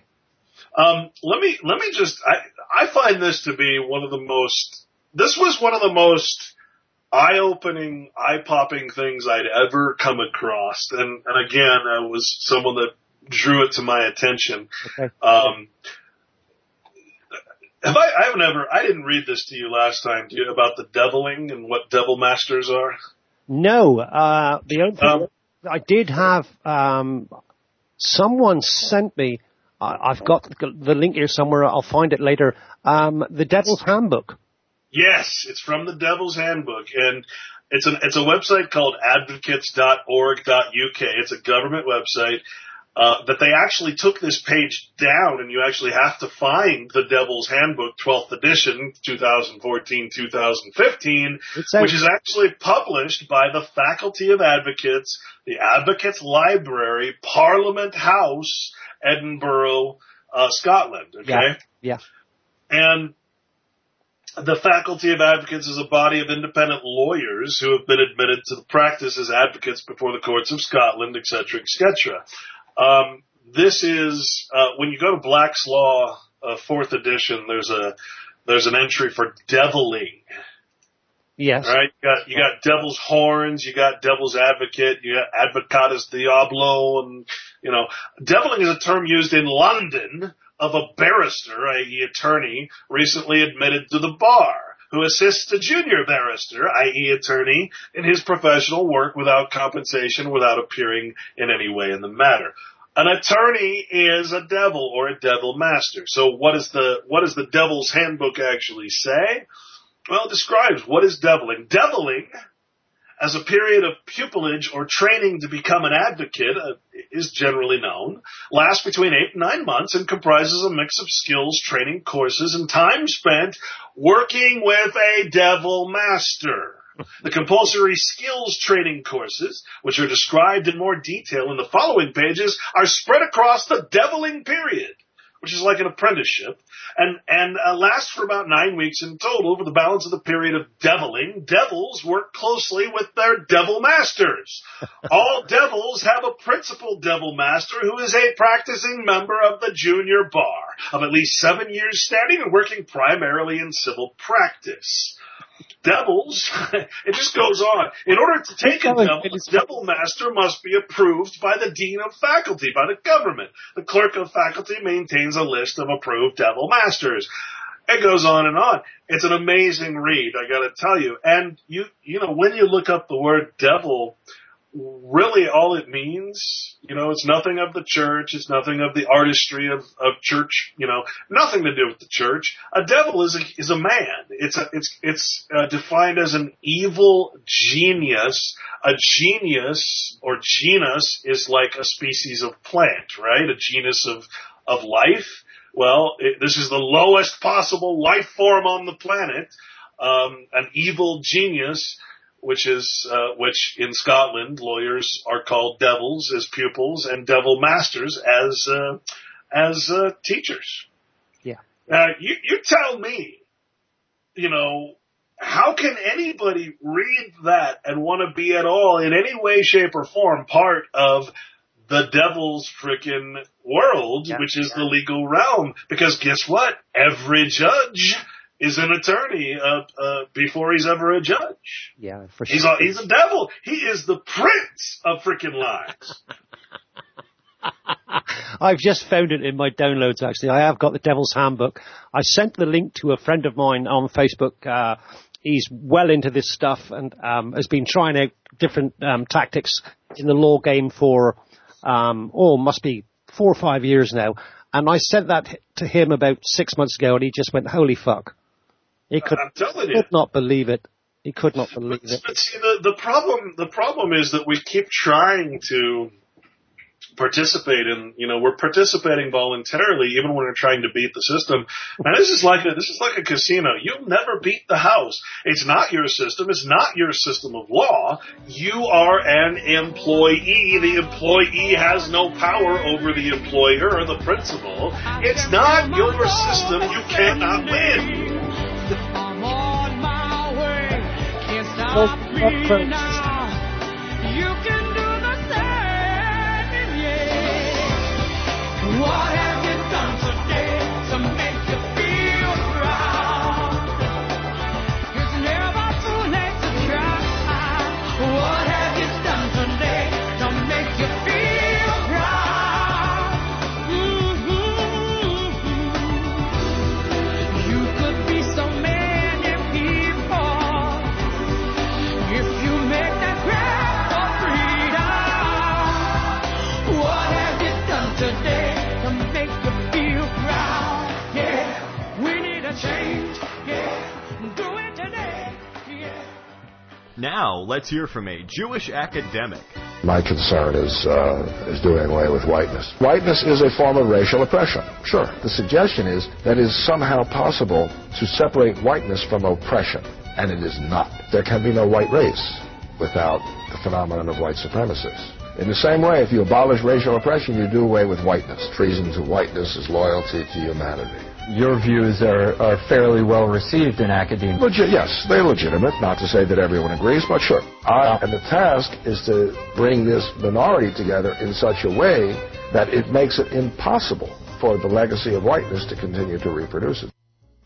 Um, let me, let me just, I, I find this to be one of the most, this was one of the most eye-opening, eye-popping things I'd ever come across. And, and again, it was someone that drew it to my attention. Okay. Um, Have I, I have never, I didn't read this to you last time, do you, about the deviling and what devil masters are? No, uh, the only thing Um, I did have, um, someone sent me, uh, I've got the link here somewhere, I'll find it later, um, the Devil's Handbook. Yes, it's from the Devil's Handbook, and it's an it's a website called advocates dot org dot U K. It's a government website uh, that they actually took this page down, and you actually have to find the Devil's Handbook, twelfth edition, twenty fourteen to twenty fifteen, which is actually published by the Faculty of Advocates, the Advocates Library, Parliament House, Edinburgh, uh, Scotland. Okay, yeah, yeah, and the Faculty of Advocates is a body of independent lawyers who have been admitted to the practice as advocates before the courts of Scotland, et cetera, et cetera. Um, this is uh, when you go to Black's Law, uh, fourth edition. There's a there's an entry for deviling. Yes. Right. You got you got devil's horns. You got devil's advocate. You got advocatus diablo, and you know, deviling is a term used in London of a barrister, that is attorney, recently admitted to the bar, who assists a junior barrister, that is attorney, in his professional work without compensation, without appearing in any way in the matter. An attorney is a devil or a devil master. So what is the, what does the Devil's Handbook actually say? Well, it describes what is deviling. Deviling, as a period of pupillage or training to become an advocate, uh, is generally known, lasts between eight and nine months and comprises a mix of skills, training courses, and time spent working with a devil master. The compulsory skills training courses, which are described in more detail in the following pages, are spread across the deviling period, which is like an apprenticeship, and, and uh, lasts for about nine weeks in total. For the balance of the period of deviling, devils work closely with their devil masters. All devils have a principal devil master who is a practicing member of the junior bar of at least seven years standing and working primarily in civil practice. Devils, it just goes on. In order to take a devil, the devil master must be approved by the dean of faculty, by the government. The clerk of faculty maintains a list of approved devil masters. It goes on and on. It's an amazing read, I gotta tell you. And you, you know, when you look up the word devil, really all it means, you know, it's nothing of the church, it's nothing of the artistry of, of church, you know, nothing to do with the church. A devil is a, is a man. It's a, it's, it's uh, defined as an evil genius. A genius or genus is like a species of plant, right? A genus of, of life. Well, it, this is the lowest possible life form on the planet. Um, an evil genius, which is, uh, which in Scotland, lawyers are called devils as pupils and devil masters as, uh, as, uh, teachers. Yeah. Now, you, you tell me, you know, how can anybody read that and want to be at all in any way, shape, or form part of the devil's frickin' world, yeah, which is yeah. the legal realm? Because guess what? Every judge is an attorney uh, uh, before he's ever a judge. Yeah, for sure. He's a, he's a devil. He is the prince of frickin' lies. I've just found it in my downloads, actually. I have got the Devil's Handbook. I sent the link to a friend of mine on Facebook. Uh, he's well into this stuff and um, has been trying out different um, tactics in the law game for, um, oh, must be four or five years now. And I sent that to him about six months ago, and he just went, holy fuck. He could, I'm telling could you. not believe it. He could not believe but, it. But see, the, the problem, the problem is that we keep trying to participate in, you know, we're participating voluntarily even when we're trying to beat the system. And this is like a, this is like a casino. You'll never beat the house. It's not your system. It's not your system of law. You are an employee. The employee has no power over the employer or the principal. It's not your system. You cannot win. I'm on my way. Can't stop me now. You can do the same, yeah. What have you done today to make you feel proud? It's never too late to try. What have you done today to make you feel proud? Mm-hmm. You could be so many people if you make Now, let's hear from a Jewish academic. My concern is uh, is doing away with whiteness. Whiteness is a form of racial oppression. Sure. The suggestion is that it is somehow possible to separate whiteness from oppression, and it is not. There can be no white race without the phenomenon of white supremacy. In the same way, if you abolish racial oppression, you do away with whiteness. Treason to whiteness is loyalty to humanity. Your views are, are fairly well received in academia. Legit, yes, they're legitimate. Not to say that everyone agrees, but sure. Uh, and the task is to bring this minority together in such a way that it makes it impossible for the legacy of whiteness to continue to reproduce it.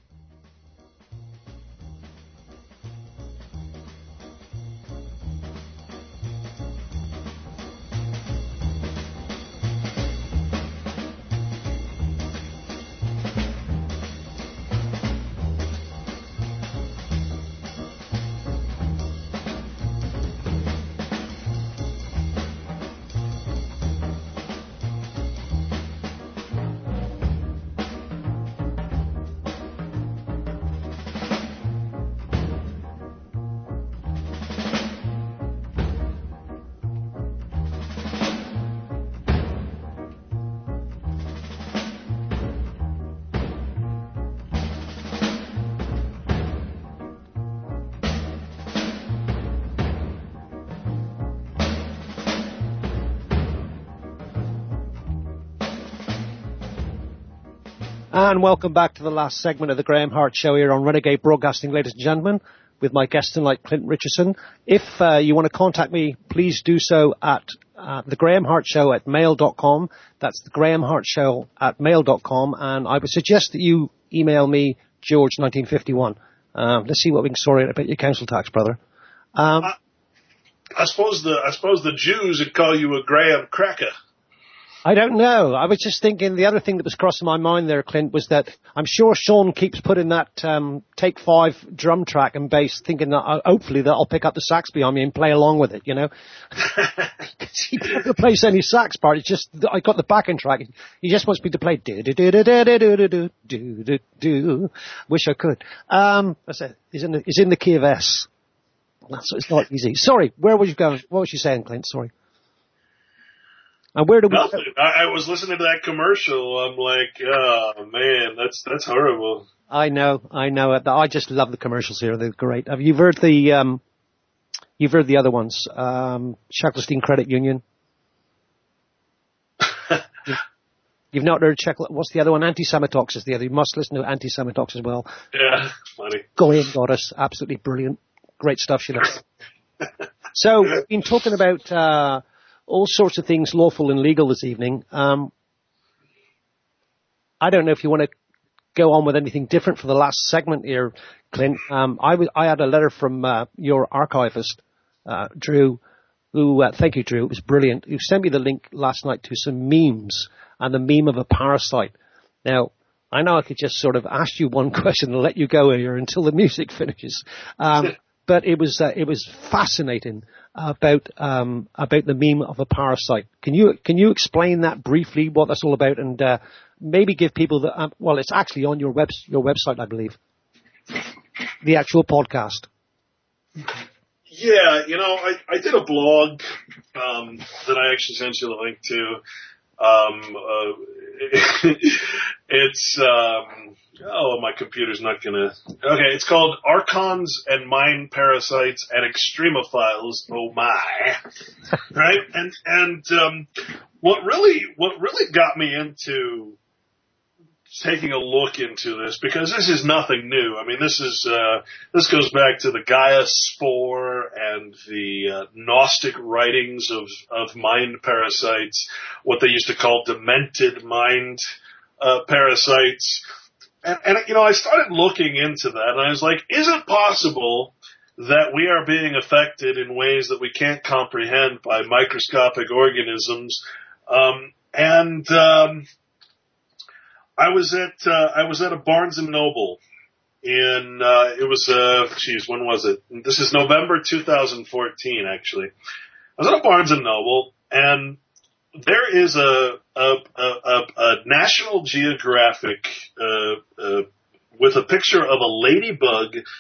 And welcome back to the last segment of the Graham Hart Show here on Renegade Broadcasting, ladies and gentlemen, with my guest tonight, Clint Richardson. If uh, you want to contact me, please do so at uh, the Graham Hart Show at mail dot com. That's the Graham Hart Show at mail dot com. And I would suggest that you email me, George nineteen fifty-one. Um, let's see what we can sort out about your council tax, brother. Um, I, I suppose the I suppose the Jews would call you a Graham cracker. I don't know. I was just thinking the other thing that was crossing my mind there, Clint, was that I'm sure Sean keeps putting that um, Take Five drum track and bass, thinking that uh, hopefully that I'll pick up the sax behind me and play along with it, you know. He never plays any sax part. It's just, I got the backing track. He just wants me to play do do do do do do do do do do do. Wish I could. Um, that's it. He's in the, he's in the key of S. That's, it's not easy. Sorry, where was you going? What was you saying, Clint? Sorry. And where do we? Nothing. I, I was listening to that commercial. I'm like, oh man, that's that's horrible. I know, I know. I just love the commercials here. They're great. Have you heard the? Um, you've heard the other ones. Um, Shackleton Credit Union. You've not heard Czech. What's the other one? Anti-Semitox is the other. You must listen to Anti-Semitox as well. Yeah, funny. Go in, Goddess. Absolutely brilliant. Great stuff, you know. So we've been talking about. Uh, all sorts of things lawful and legal this evening. Um, I don't know if you want to go on with anything different for the last segment here, Clint. Um, I, w- I had a letter from uh, your archivist, uh, Drew, who, uh, thank you, Drew, it was brilliant, who sent me the link last night to some memes and the meme of a parasite. Now, I know I could just sort of ask you one question and let you go here until the music finishes. Um, but it was, uh, it was fascinating. About um, about the meme of a parasite. Can you can you explain that briefly? What that's all about, and uh, maybe give people the um, well, it's actually on your web your website, I believe. The actual podcast. Yeah, you know, I, I did a blog um, that I actually sent you the link to. Um, uh, it's um, oh, my computer's not gonna. Okay, it's called Archons and Mind Parasites and Extremophiles. Oh my! Right, and and um, what really what really got me into taking a look into this, because this is nothing new. I mean, this is uh, this goes back to the Gaia Spore and the uh, Gnostic writings of of mind parasites, what they used to call demented mind uh, parasites. And, and, you know, I started looking into that, and I was like, is it possible that we are being affected in ways that we can't comprehend by microscopic organisms? Um, and um, I was at uh, I was at a Barnes and Noble in uh, it was uh, geez, when was it? This is November two thousand fourteen, actually. I was at a Barnes and Noble, and there is a a, a, a National Geographic uh, uh, with a picture of a ladybug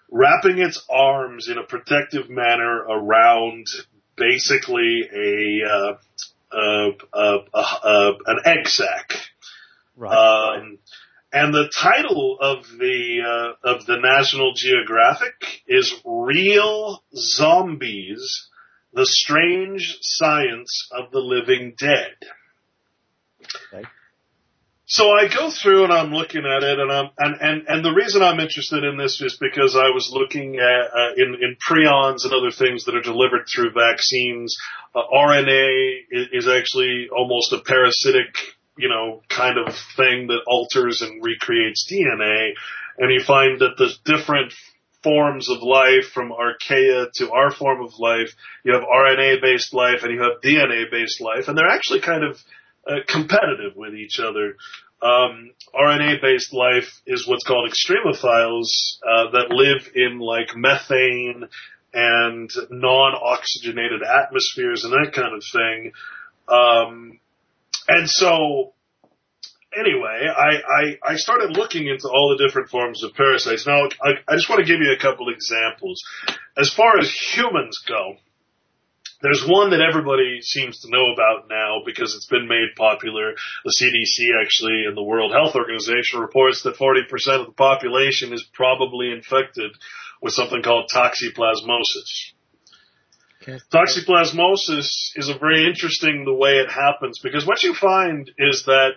wrapping its arms in a protective manner around basically a, uh, uh, uh, uh, uh an egg sac. Right. Um, and the title of the uh, of the National Geographic is Real Zombies: The Strange Science of the Living Dead. Okay. So I go through and I'm looking at it, and I'm and, and, and the reason I'm interested in this is because I was looking at uh, in in prions and other things that are delivered through vaccines. Uh, R N A is, is actually almost a parasitic, you know, kind of thing that alters and recreates D N A, and you find that the different forms of life, from archaea to our form of life, you have R N A-based life and you have D N A-based life, and they're actually kind of uh, competitive with each other. Um, R N A-based life is what's called extremophiles uh, that live in like methane and non-oxygenated atmospheres and that kind of thing. Um, and so, anyway, I, I, I started looking into all the different forms of parasites. Now, I, I just want to give you a couple examples. As far as humans go, there's one that everybody seems to know about now because it's been made popular. The C D C actually and the World Health Organization reports that forty percent of the population is probably infected with something called toxoplasmosis. Okay. Toxoplasmosis is a very interesting the way it happens, because what you find is that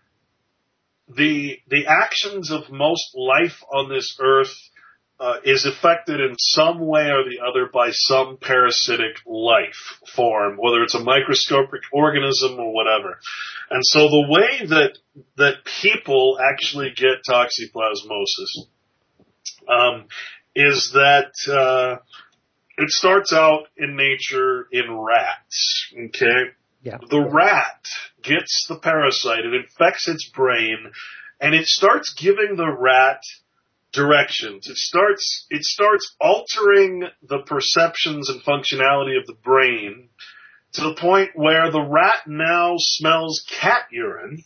the the actions of most life on this earth uh, is affected in some way or the other by some parasitic life form, whether it's a microscopic organism or whatever. And so the way that that people actually get toxoplasmosis um, is that uh, it starts out in nature in rats. Okay. Yeah. The rat gets the parasite, it infects its brain, and it starts giving the rat directions. It starts, it starts altering the perceptions and functionality of the brain to the point where the rat now smells cat urine,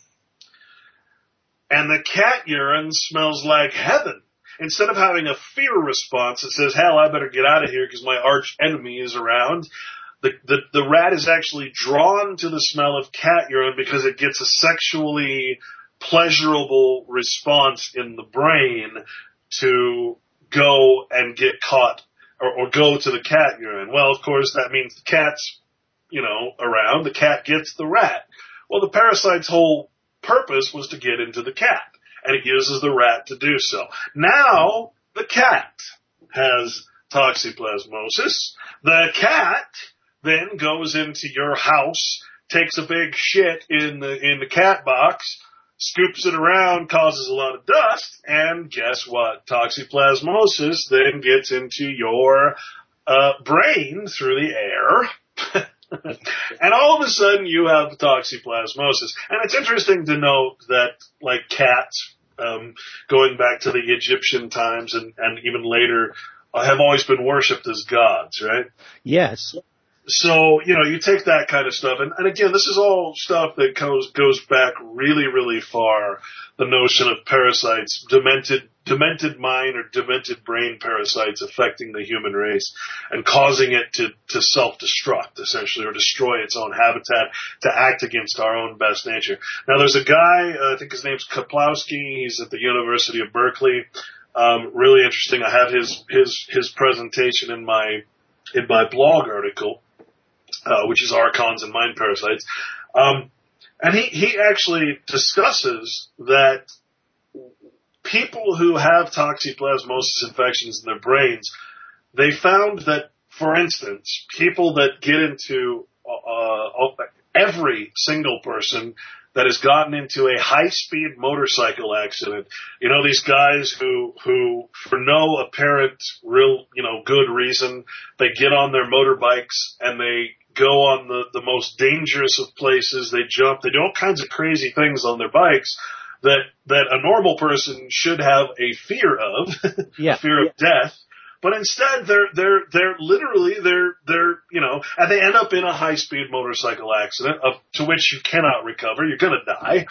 and the cat urine smells like heaven. Instead of having a fear response that says, hell, I better get out of here because my arch enemy is around, The, the, the rat is actually drawn to the smell of cat urine because it gets a sexually pleasurable response in the brain to go and get caught or, or go to the cat urine. Well, of course, that means the cat's, you know, around. The cat gets the rat. Well, the parasite's whole purpose was to get into the cat, and it uses the rat to do so. Now, the cat has toxoplasmosis. The cat then goes into your house, takes a big shit in the in the cat box, scoops it around, causes a lot of dust, and guess what? Toxoplasmosis then gets into your uh, brain through the air. And all of a sudden you have toxoplasmosis. And it's interesting to note that, like cats, um, going back to the Egyptian times and, and even later, uh, have always been worshipped as gods, right? Yes. So, you know, you take that kind of stuff, and, and again, this is all stuff that goes goes back really, really far. The notion of parasites, demented, demented mind or demented brain parasites affecting the human race and causing it to, to self-destruct, essentially, or destroy its own habitat to act against our own best nature. Now, there's a guy, uh, I think his name's Kaplowski. He's at the University of Berkeley. Um, really interesting. I have his his his presentation in my in my blog article. Uh, which is Archons and Mind Parasites. Um, and he, he actually discusses that people who have toxoplasmosis infections in their brains, they found that, for instance, people that get into, uh, every single person that has gotten into a high-speed motorcycle accident, you know, these guys who, who, for no apparent real, you know, good reason, they get on their motorbikes and they go on the, the most dangerous of places. They jump. They do all kinds of crazy things on their bikes that, that a normal person should have a fear of, yeah. a fear of yeah. death. But instead, they're, they're, they're literally, they're, they're, you know, and they end up in a high-speed motorcycle accident of, to which you cannot recover. You're gonna die.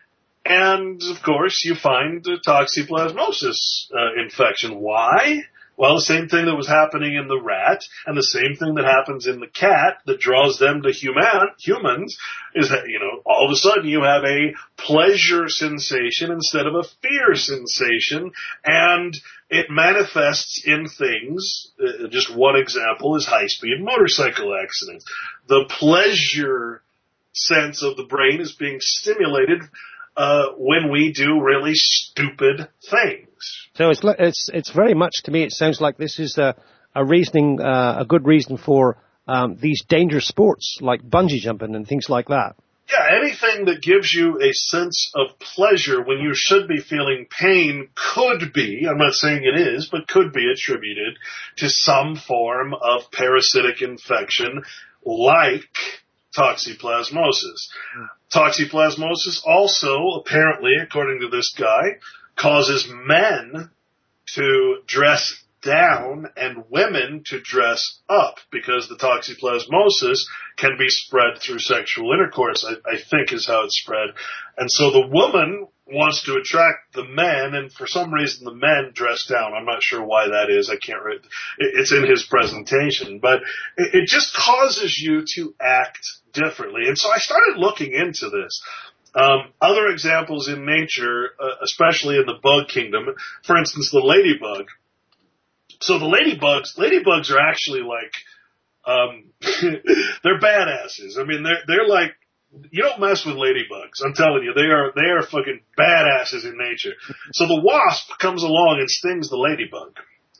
And, of course, you find a toxoplasmosis uh, infection. Why? Well, the same thing that was happening in the rat and the same thing that happens in the cat that draws them to human, humans is that, you know, all of a sudden you have a pleasure sensation instead of a fear sensation, and it manifests in things. Uh, just one example is high-speed motorcycle accidents. The pleasure sense of the brain is being stimulated uh, when we do really stupid things. So it's it's it's very much, to me, it sounds like this is a, a reasoning, uh, a good reason for um, these dangerous sports like bungee jumping and things like that. Yeah, anything that gives you a sense of pleasure when you should be feeling pain could be, I'm not saying it is, but could be attributed to some form of parasitic infection like toxoplasmosis. Toxoplasmosis also, apparently, according to this guy, causes men to dress down and women to dress up because the toxoplasmosis can be spread through sexual intercourse, I, I think is how it's spread. And so the woman wants to attract the men, and for some reason the men dress down. I'm not sure why that is. I can't read. It's in his presentation. But it, it just causes you to act differently. And so I started looking into this. Um, other examples in nature, uh, especially in the bug kingdom, for instance, the ladybug. So the ladybugs, ladybugs are actually like, um, they're badasses. I mean, they're, they're like, you don't mess with ladybugs. I'm telling you, they are, they are fucking badasses in nature. So the wasp comes along and stings the ladybug.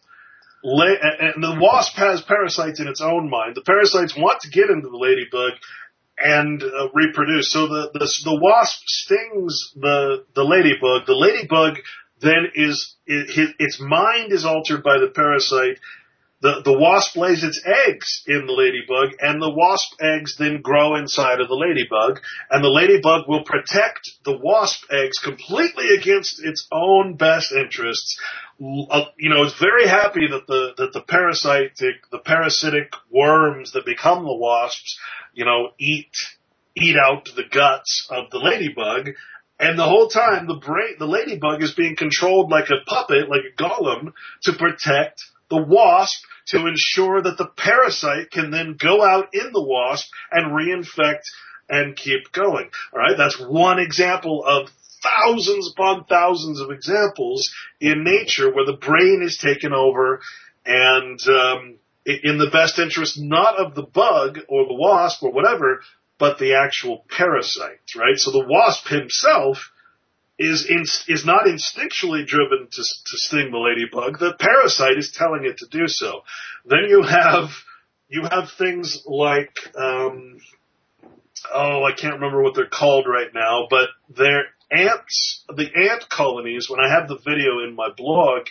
La- and the wasp has parasites in its own mind. The parasites want to get into the ladybug and uh, reproduce. So the, the the wasp stings the the ladybug. The ladybug then is it, its mind is altered by the parasite. The the wasp lays its eggs in the ladybug, and the wasp eggs then grow inside of the ladybug, and the ladybug will protect the wasp eggs completely against its own best interests. Uh, you know, it's very happy that the that the parasitic the parasitic worms that become the wasps, you know, eat eat out the guts of the ladybug, and the whole time the brain the ladybug is being controlled like a puppet, like a golem, to protect the wasp, to ensure that the parasite can then go out in the wasp and reinfect and keep going. All right, that's one example of thousands upon thousands of examples in nature where the brain is taken over and um, in the best interest not of the bug or the wasp or whatever, but the actual parasite, right? So the wasp himself is in, is not instinctually driven to, to sting the ladybug. The parasite is telling it to do so. Then you have you have things like um, oh, I can't remember what they're called right now, but they're ants. The ant colonies. When I have the video in my blog,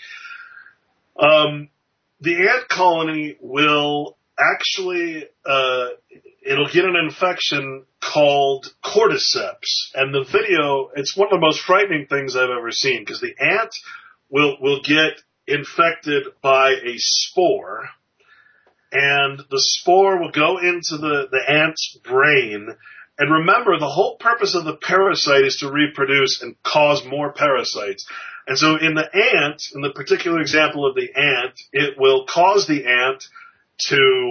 um, the ant colony will actually uh, it'll get an infection called cordyceps. And the video, it's one of the most frightening things I've ever seen, because the ant will will get infected by a spore, and the spore will go into the, the ant's brain. And remember, the whole purpose of the parasite is to reproduce and cause more parasites. And so in the ant, in the particular example of the ant, it will cause the ant to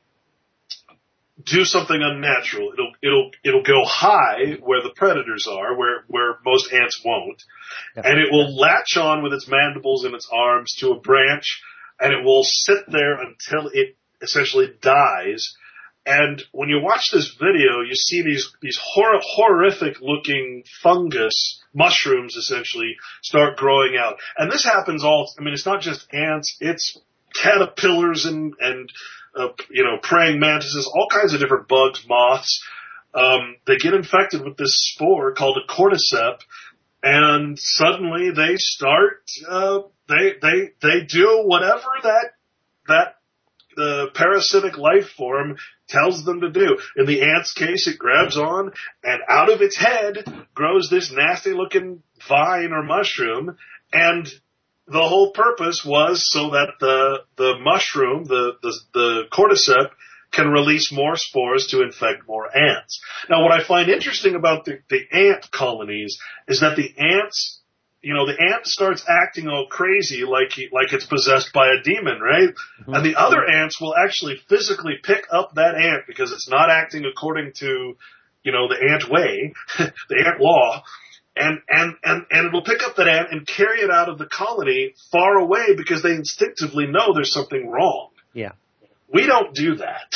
do something unnatural. It'll it'll it'll go high where the predators are, where where most ants won't, yeah. And it will latch on with its mandibles and its arms to a branch, and it will sit there until it essentially dies. And when you watch this video, you see these these hor- horrific looking fungus mushrooms essentially start growing out. And this happens all. I mean, it's not just ants; it's caterpillars and and Uh, you know, praying mantises, all kinds of different bugs, moths. Um, they get infected with this spore called a cordyceps, and suddenly they start. Uh, they they they do whatever that that the parasitic life form tells them to do. In the ant's case, it grabs on, and out of its head grows this nasty-looking vine or mushroom, and the whole purpose was so that the the mushroom, the, the the cordyceps, can release more spores to infect more ants. Now, what I find interesting about the, the ant colonies is that the ants, you know, the ant starts acting all crazy like he, like it's possessed by a demon, right? Mm-hmm. And the other ants will actually physically pick up that ant because it's not acting according to, you know, the ant way, the ant law, and, and, and, and it'll pick up that ant and carry it out of the colony far away because they instinctively know there's something wrong. Yeah. We don't do that.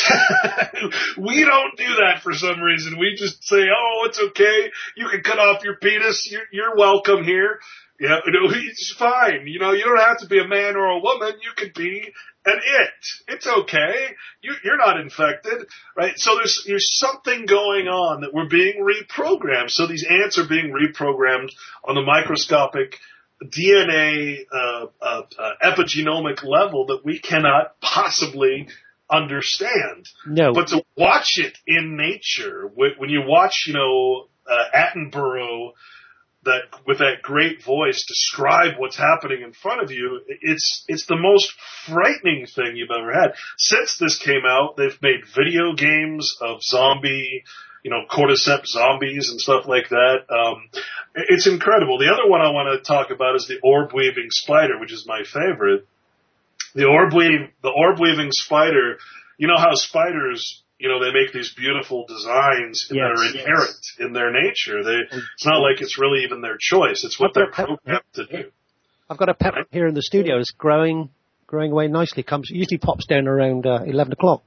We don't do that for some reason. We just say, oh, it's okay. You can cut off your penis. You're, you're welcome here. Yeah, you know, it's fine. You know, you don't have to be a man or a woman. You could be an it. It's okay. You, you're not infected, right? So there's, there's something going on that we're being reprogrammed. So these ants are being reprogrammed on the microscopic D N A uh, uh, uh, epigenomic level that we cannot possibly understand. No. But to watch it in nature, when you watch, you know, uh, Attenborough, that with that great voice describe what's happening in front of you, it's it's the most frightening thing you've ever had. Since this came out, they've made video games of zombie, you know, cordyceps zombies and stuff like that. Um, it's incredible. The other one I want to talk about is the orb-weaving spider, which is my favorite. The orb-weave, the orb-weaving spider, you know how spiders, you know, they make these beautiful designs yes, that are inherent yes. in their nature. They, it's not like it's really even their choice. It's what they're programmed to do. I've got a pet right? here in the studio. It's growing, growing away nicely. Comes usually pops down around uh, eleven o'clock.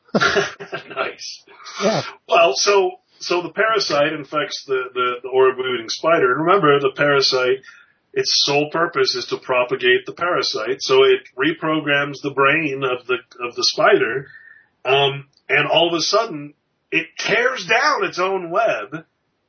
Nice. Yeah. Well, so so the parasite infects the, the, the orb-weaving spider. And remember, the parasite, its sole purpose is to propagate the parasite. So it reprograms the brain of the of the spider, um, and all of a sudden it tears down its own web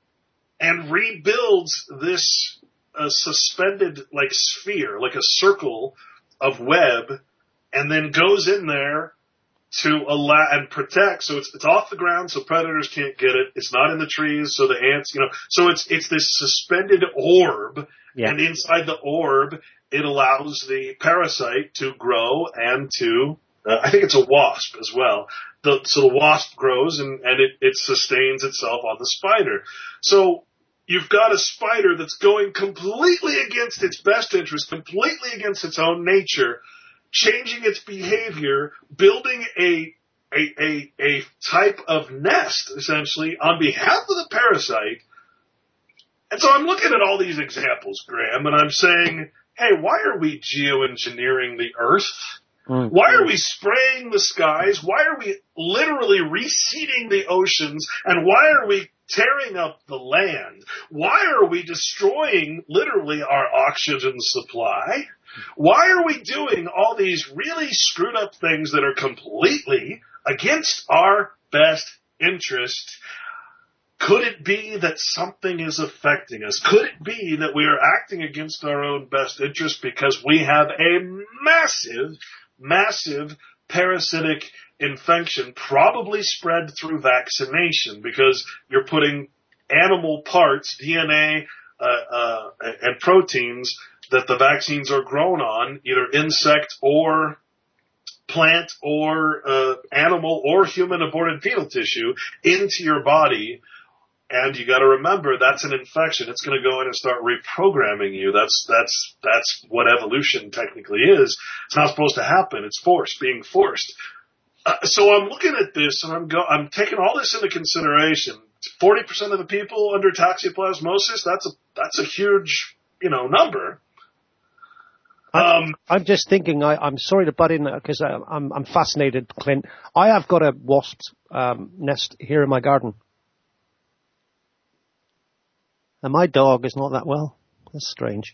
and rebuilds this uh, suspended like sphere, like a circle of web, and then goes in there to allow and protect. So it's it's off the ground, so predators can't get it. It's not in the trees, so the ants, you know. So it's it's this suspended orb, yeah. And inside the orb, it allows the parasite to grow and to. Uh, I think it's a wasp as well. The, so the wasp grows and and it it sustains itself on the spider. So you've got a spider that's going completely against its best interest, completely against its own nature, changing its behavior, building a, a, a, a type of nest, essentially, on behalf of the parasite. And so I'm looking at all these examples, Graham, and I'm saying, hey, why are we geoengineering the Earth? Mm-hmm. Why are we spraying the skies? Why are we literally reseeding the oceans? And why are we tearing up the land? Why are we destroying, literally, our oxygen supply? Why are we doing all these really screwed up things that are completely against our best interest? Could it be that something is affecting us? Could it be that we are acting against our own best interest because we have a massive, massive parasitic infection, probably spread through vaccination, because you're putting animal parts, D N A, uh, uh, and proteins that the vaccines are grown on, either insect or plant or uh, animal or human aborted fetal tissue, into your body. And you got to remember, that's an infection. It's going to go in and start reprogramming you. That's that's that's what evolution technically is. It's not supposed to happen. It's forced, being forced. Uh, so I'm looking at this, and I'm go. I'm taking all this into consideration. Forty percent of the people under toxoplasmosis. That's a that's a huge, you know, number. Um, I'm just thinking. I, I'm sorry to butt in because I'm I'm fascinated, Clint. I have got a wasp's um, nest here in my garden. And my dog is not that well. That's strange.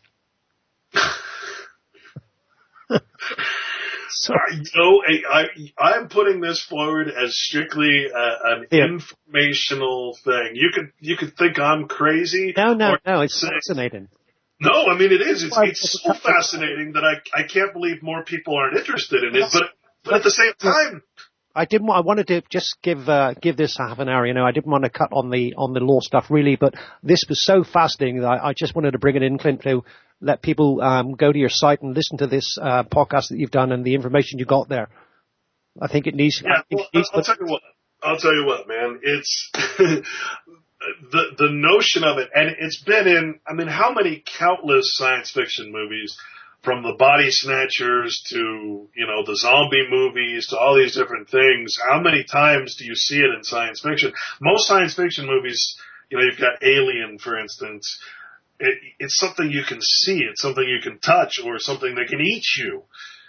Sorry, no, I, I, I'm putting this forward as strictly uh, an yeah. informational thing. You could you could think I'm crazy. No, no, no. It's say, fascinating. No, I mean it is. It's it's so fascinating that I I can't believe more people aren't interested in it. But but at the same time. I didn't. I wanted to just give uh, give this half an hour. You know, I didn't want to cut on the on the law stuff really, but this was so fascinating that I, I just wanted to bring it in, Clint, to let people um, go to your site and listen to this uh, podcast that you've done and the information you got there. I think it needs. Yeah, think well, it needs I'll, I'll tell you what. I'll tell you what, man. It's the the notion of it, and it's been in, I mean, how many countless science fiction movies, from the Body Snatchers to, you know, the zombie movies to all these different things, how many times do you see it in science fiction? Most science fiction movies, you know, you've got Alien, for instance. It, it's something you can see. It's something you can touch, or something that can eat you.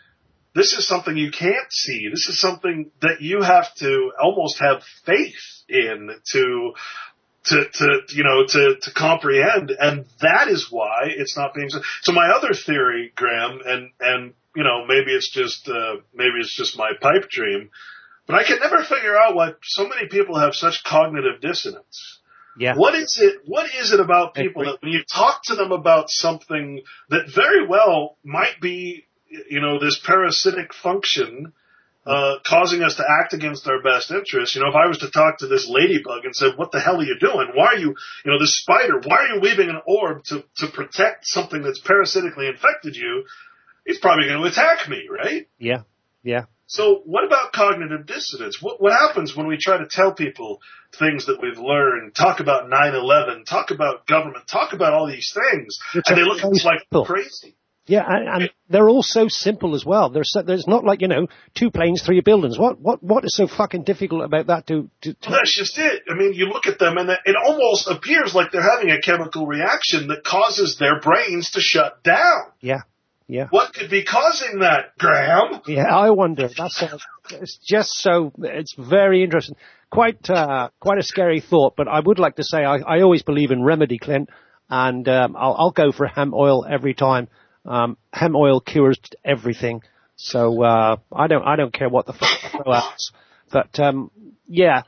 This is something you can't see. This is something that you have to almost have faith in to, to, to, you know, to, to comprehend. And that is why it's not being so. So my other theory, Graham, and, and, you know, maybe it's just, uh, maybe it's just my pipe dream, but I can never figure out why so many people have such cognitive dissonance. Yeah. What is it, what is it about people that when you talk to them about something that very well might be, you know, this parasitic function, uh, causing us to act against our best interests. You know, if I was to talk to this ladybug and said, what the hell are you doing? Why are you, you know, this spider, why are you weaving an orb to, to protect something that's parasitically infected you? It's probably going to attack me, right? Yeah. Yeah. So what about cognitive dissonance? What, what happens when we try to tell people things that we've learned, talk about nine eleven, talk about government, talk about all these things, Which and they look at us like simple. crazy? Yeah, and, and they're all so simple as well. There's so, there's not like, you know, two planes, three buildings. What what what is so fucking difficult about that? To, to, to well, that's just it. I mean, you look at them, and it almost appears like they're having a chemical reaction that causes their brains to shut down. Yeah, yeah. What could be causing that, Graham? Yeah, I wonder. That's a, it's just so. It's very interesting. Quite uh, quite a scary thought. But I would like to say I, I always believe in remedy, Clint, and um, I'll, I'll go for hemp oil every time. Um, hemp oil cures everything, so uh, I don't I don't care what the fuck they throw at us. But um, yeah,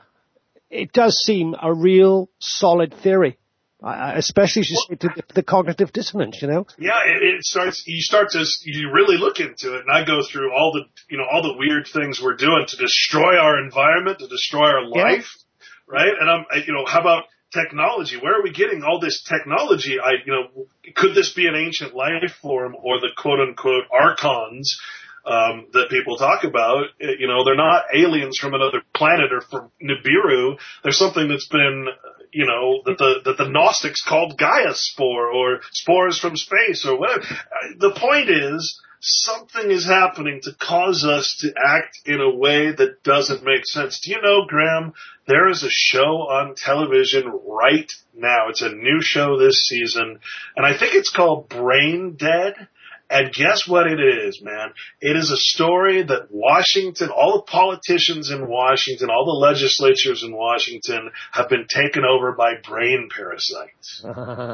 it does seem a real solid theory, uh, especially as you say to the, the cognitive dissonance. You know? Yeah, it, it starts. You start to you really look into it, and I go through all the you know all the weird things we're doing to destroy our environment, to destroy our life, yeah. Right? And I'm you know how about technology? Where are we getting all this technology? I, you know, could this be an ancient life form or the quote unquote archons, um, that people talk about? You know, they're not aliens from another planet or from Nibiru. They're something that's been, you know, that the, that the Gnostics called Gaia spore or spores from space or whatever. The point is, something is happening to cause us to act in a way that doesn't make sense. Do you know, Graham, there is a show on television right now. It's a new show this season, and I think it's called Brain Dead. And guess what it is, man? It is a story that Washington, all the politicians in Washington, all the legislatures in Washington have been taken over by brain parasites.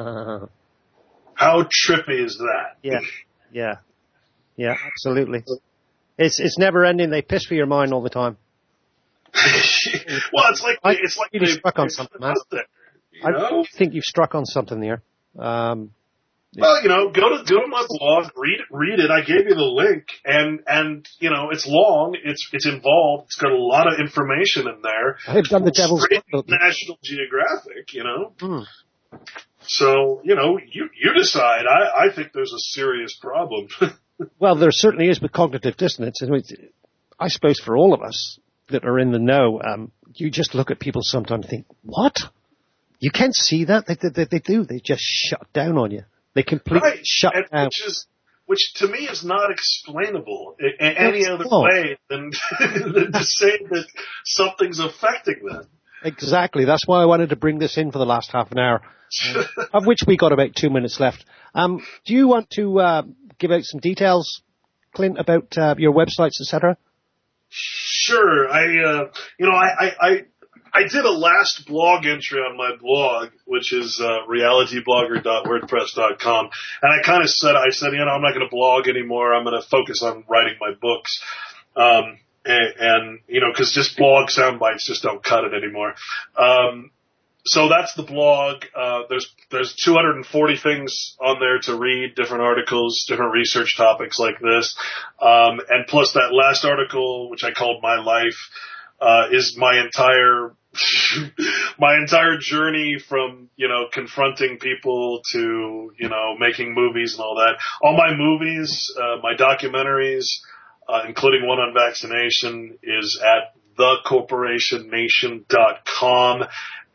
How trippy is that? Yeah, yeah. Yeah, absolutely. It's it's never ending. They piss for your mind all the time. Well, it's like I it's like really they, struck on something, man. there, you know? I think you've struck on something there. Um, well, you know, go to go to my blog, read read it. I gave you the link, and and you know, it's long, it's it's involved, it's got a lot of information in there. I've done the devil's Straight book. National Geographic, you know. Hmm. So you know, you you decide. I I think there's a serious problem. Well, there certainly is with cognitive dissonance. I mean, I suppose for all of us that are in the know, um, you just look at people sometimes and think, what? You can't see that? They, they, they do. They just shut down on you. They completely right. shut and down. Which is, which to me is not explainable in, in any It's other not. way than, than to say that something's affecting them. Exactly. That's why I wanted to bring this in for the last half an hour, uh, of which we got about two minutes left. Um, do you want to uh, give out some details, Clint, about uh, your websites, et cetera? Sure. I, uh, you know, I, I, I, I did a last blog entry on my blog, which is uh, reality blogger dot wordpress dot com, and I kind of said, I said, you know, I'm not going to blog anymore. I'm going to focus on writing my books. Um, and, and, you know, cause just blog sound bites just don't cut it anymore. Um, so that's the blog. Uh, there's, there's two hundred forty things on there to read, different articles, different research topics like this. Um, and plus that last article, which I called My Life, uh, is my entire, my entire journey from, you know, confronting people to, you know, making movies and all that. All my movies, uh, my documentaries, Uh, including one on vaccination, is at the corporation nation dot com.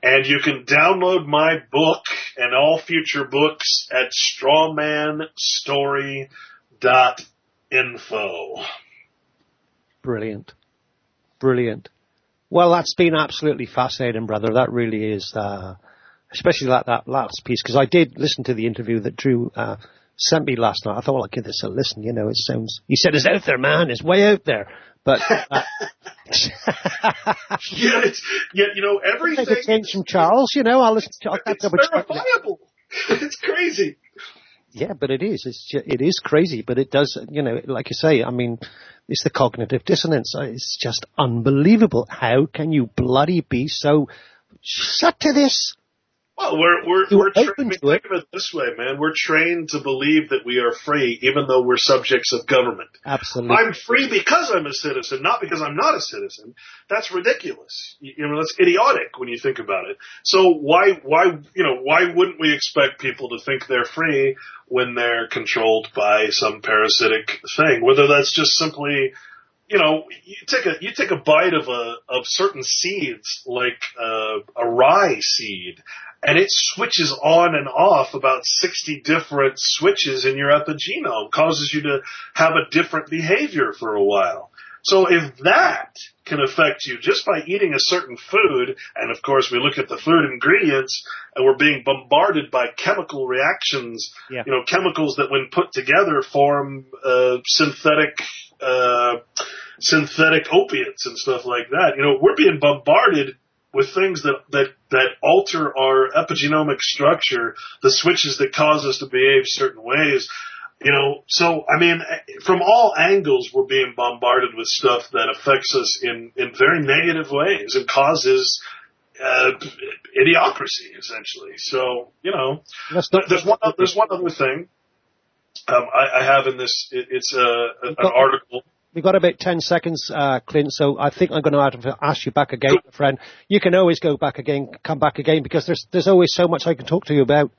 And you can download my book and all future books at strawman story dot info. Brilliant. Brilliant. Well, that's been absolutely fascinating, brother. That really is, uh, especially that, that last piece, because I did listen to the interview that Drew uh, sent me last night. I thought, well, I'll give this a listen. You know, it sounds, he said it's out there, man. It's way out there. But, uh, yeah, it's, yeah, you know, everything. Take a change from Charles, you know, I'll listen to, I'll It's verifiable. It's crazy. Yeah, but it is. It's just, it is crazy, but it does, you know, like you say, I mean, it's the cognitive dissonance. It's just unbelievable. How can you bloody be so shut to this? Well, we're we're You we're open trained. to Think it. of it this way, man. We're trained to believe that we are free, even though we're subjects of government. Absolutely. I'm free because I'm a citizen, not because I'm not a citizen. That's ridiculous. You, you know, that's idiotic when you think about it. So why why you know why wouldn't we expect people to think they're free when they're controlled by some parasitic thing? Whether that's just simply, you know, you take a you take a bite of a of certain seeds like uh, a rye seed, and it switches on and off about sixty different switches in your epigenome, causes you to have a different behavior for a while. So if that can affect you just by eating a certain food, and of course we look at the food ingredients and we're being bombarded by chemical reactions, Yeah. you know, chemicals that when put together form uh, synthetic uh, synthetic opiates and stuff like that. You know, we're being bombarded with things that, that, that alter our epigenomic structure, the switches that cause us to behave certain ways. You know, so, I mean, from all angles, we're being bombarded with stuff that affects us in, in very negative ways and causes uh, idiocracy, essentially. So, you know, That's not- there's one, there's one other thing um, I, I have in this. It, it's uh, an article. We've got about ten seconds, uh, Clint, so I think I'm going to have to ask you back again, my friend. You can always go back again, come back again, because there's there's always so much I can talk to you about.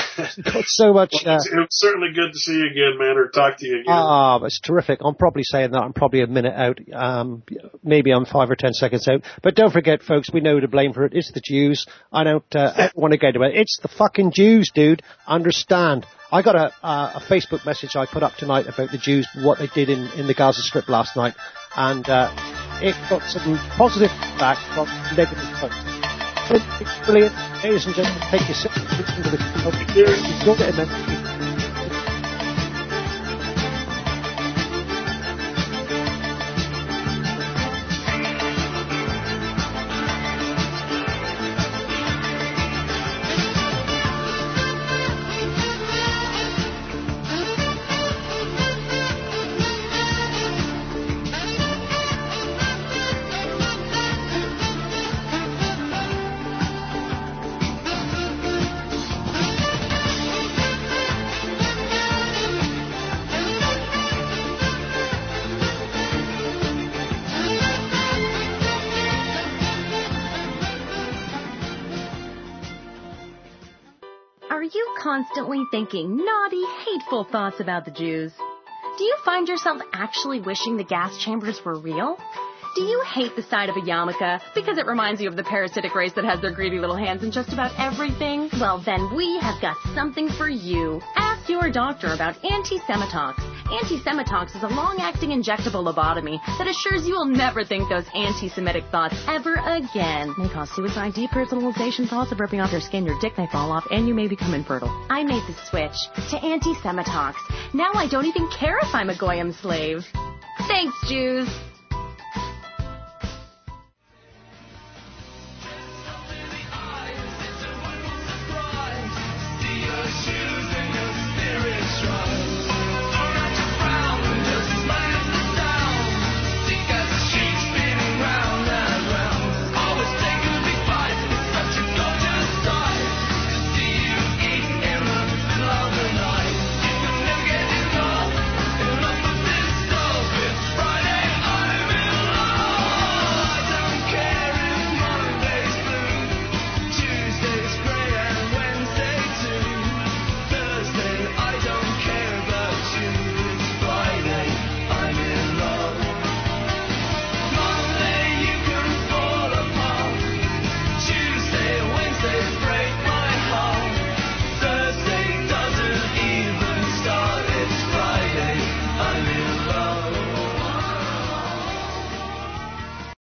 Got so much. Well, Uh, it's, it's certainly good to see you again, man, or talk to you again. Ah, it's terrific. I'm probably saying that. I'm probably a minute out. Um, maybe I'm five or ten seconds out. But don't forget, folks, we know who to blame for it. It's the Jews. I don't uh, ever want to get about it. It's the fucking Jews, dude. Understand. I got a, uh, a Facebook message I put up tonight about the Jews, what they did in, in the Gaza Strip last night. And uh, it got some positive feedback from negative folks. It's brilliant. Ladies and gentlemen, take your seat into the enjoy it immensely. Are you constantly thinking naughty, hateful thoughts about the Jews? Do you find yourself actually wishing the gas chambers were real? Do you hate the sight of a yarmulke because it reminds you of the parasitic race that has their greedy little hands in just about everything? Well, then we have got something for you. Ask your doctor about Anti-Semitox. Anti-Semitox is a long-acting injectable lobotomy that assures you will never think those anti-Semitic thoughts ever again. May cause suicide, depersonalization, thoughts of ripping off your skin, your dick may fall off, and you may become infertile. I made the switch to Anti-Semitox. Now I don't even care if I'm a Goyim slave. Thanks, Jews.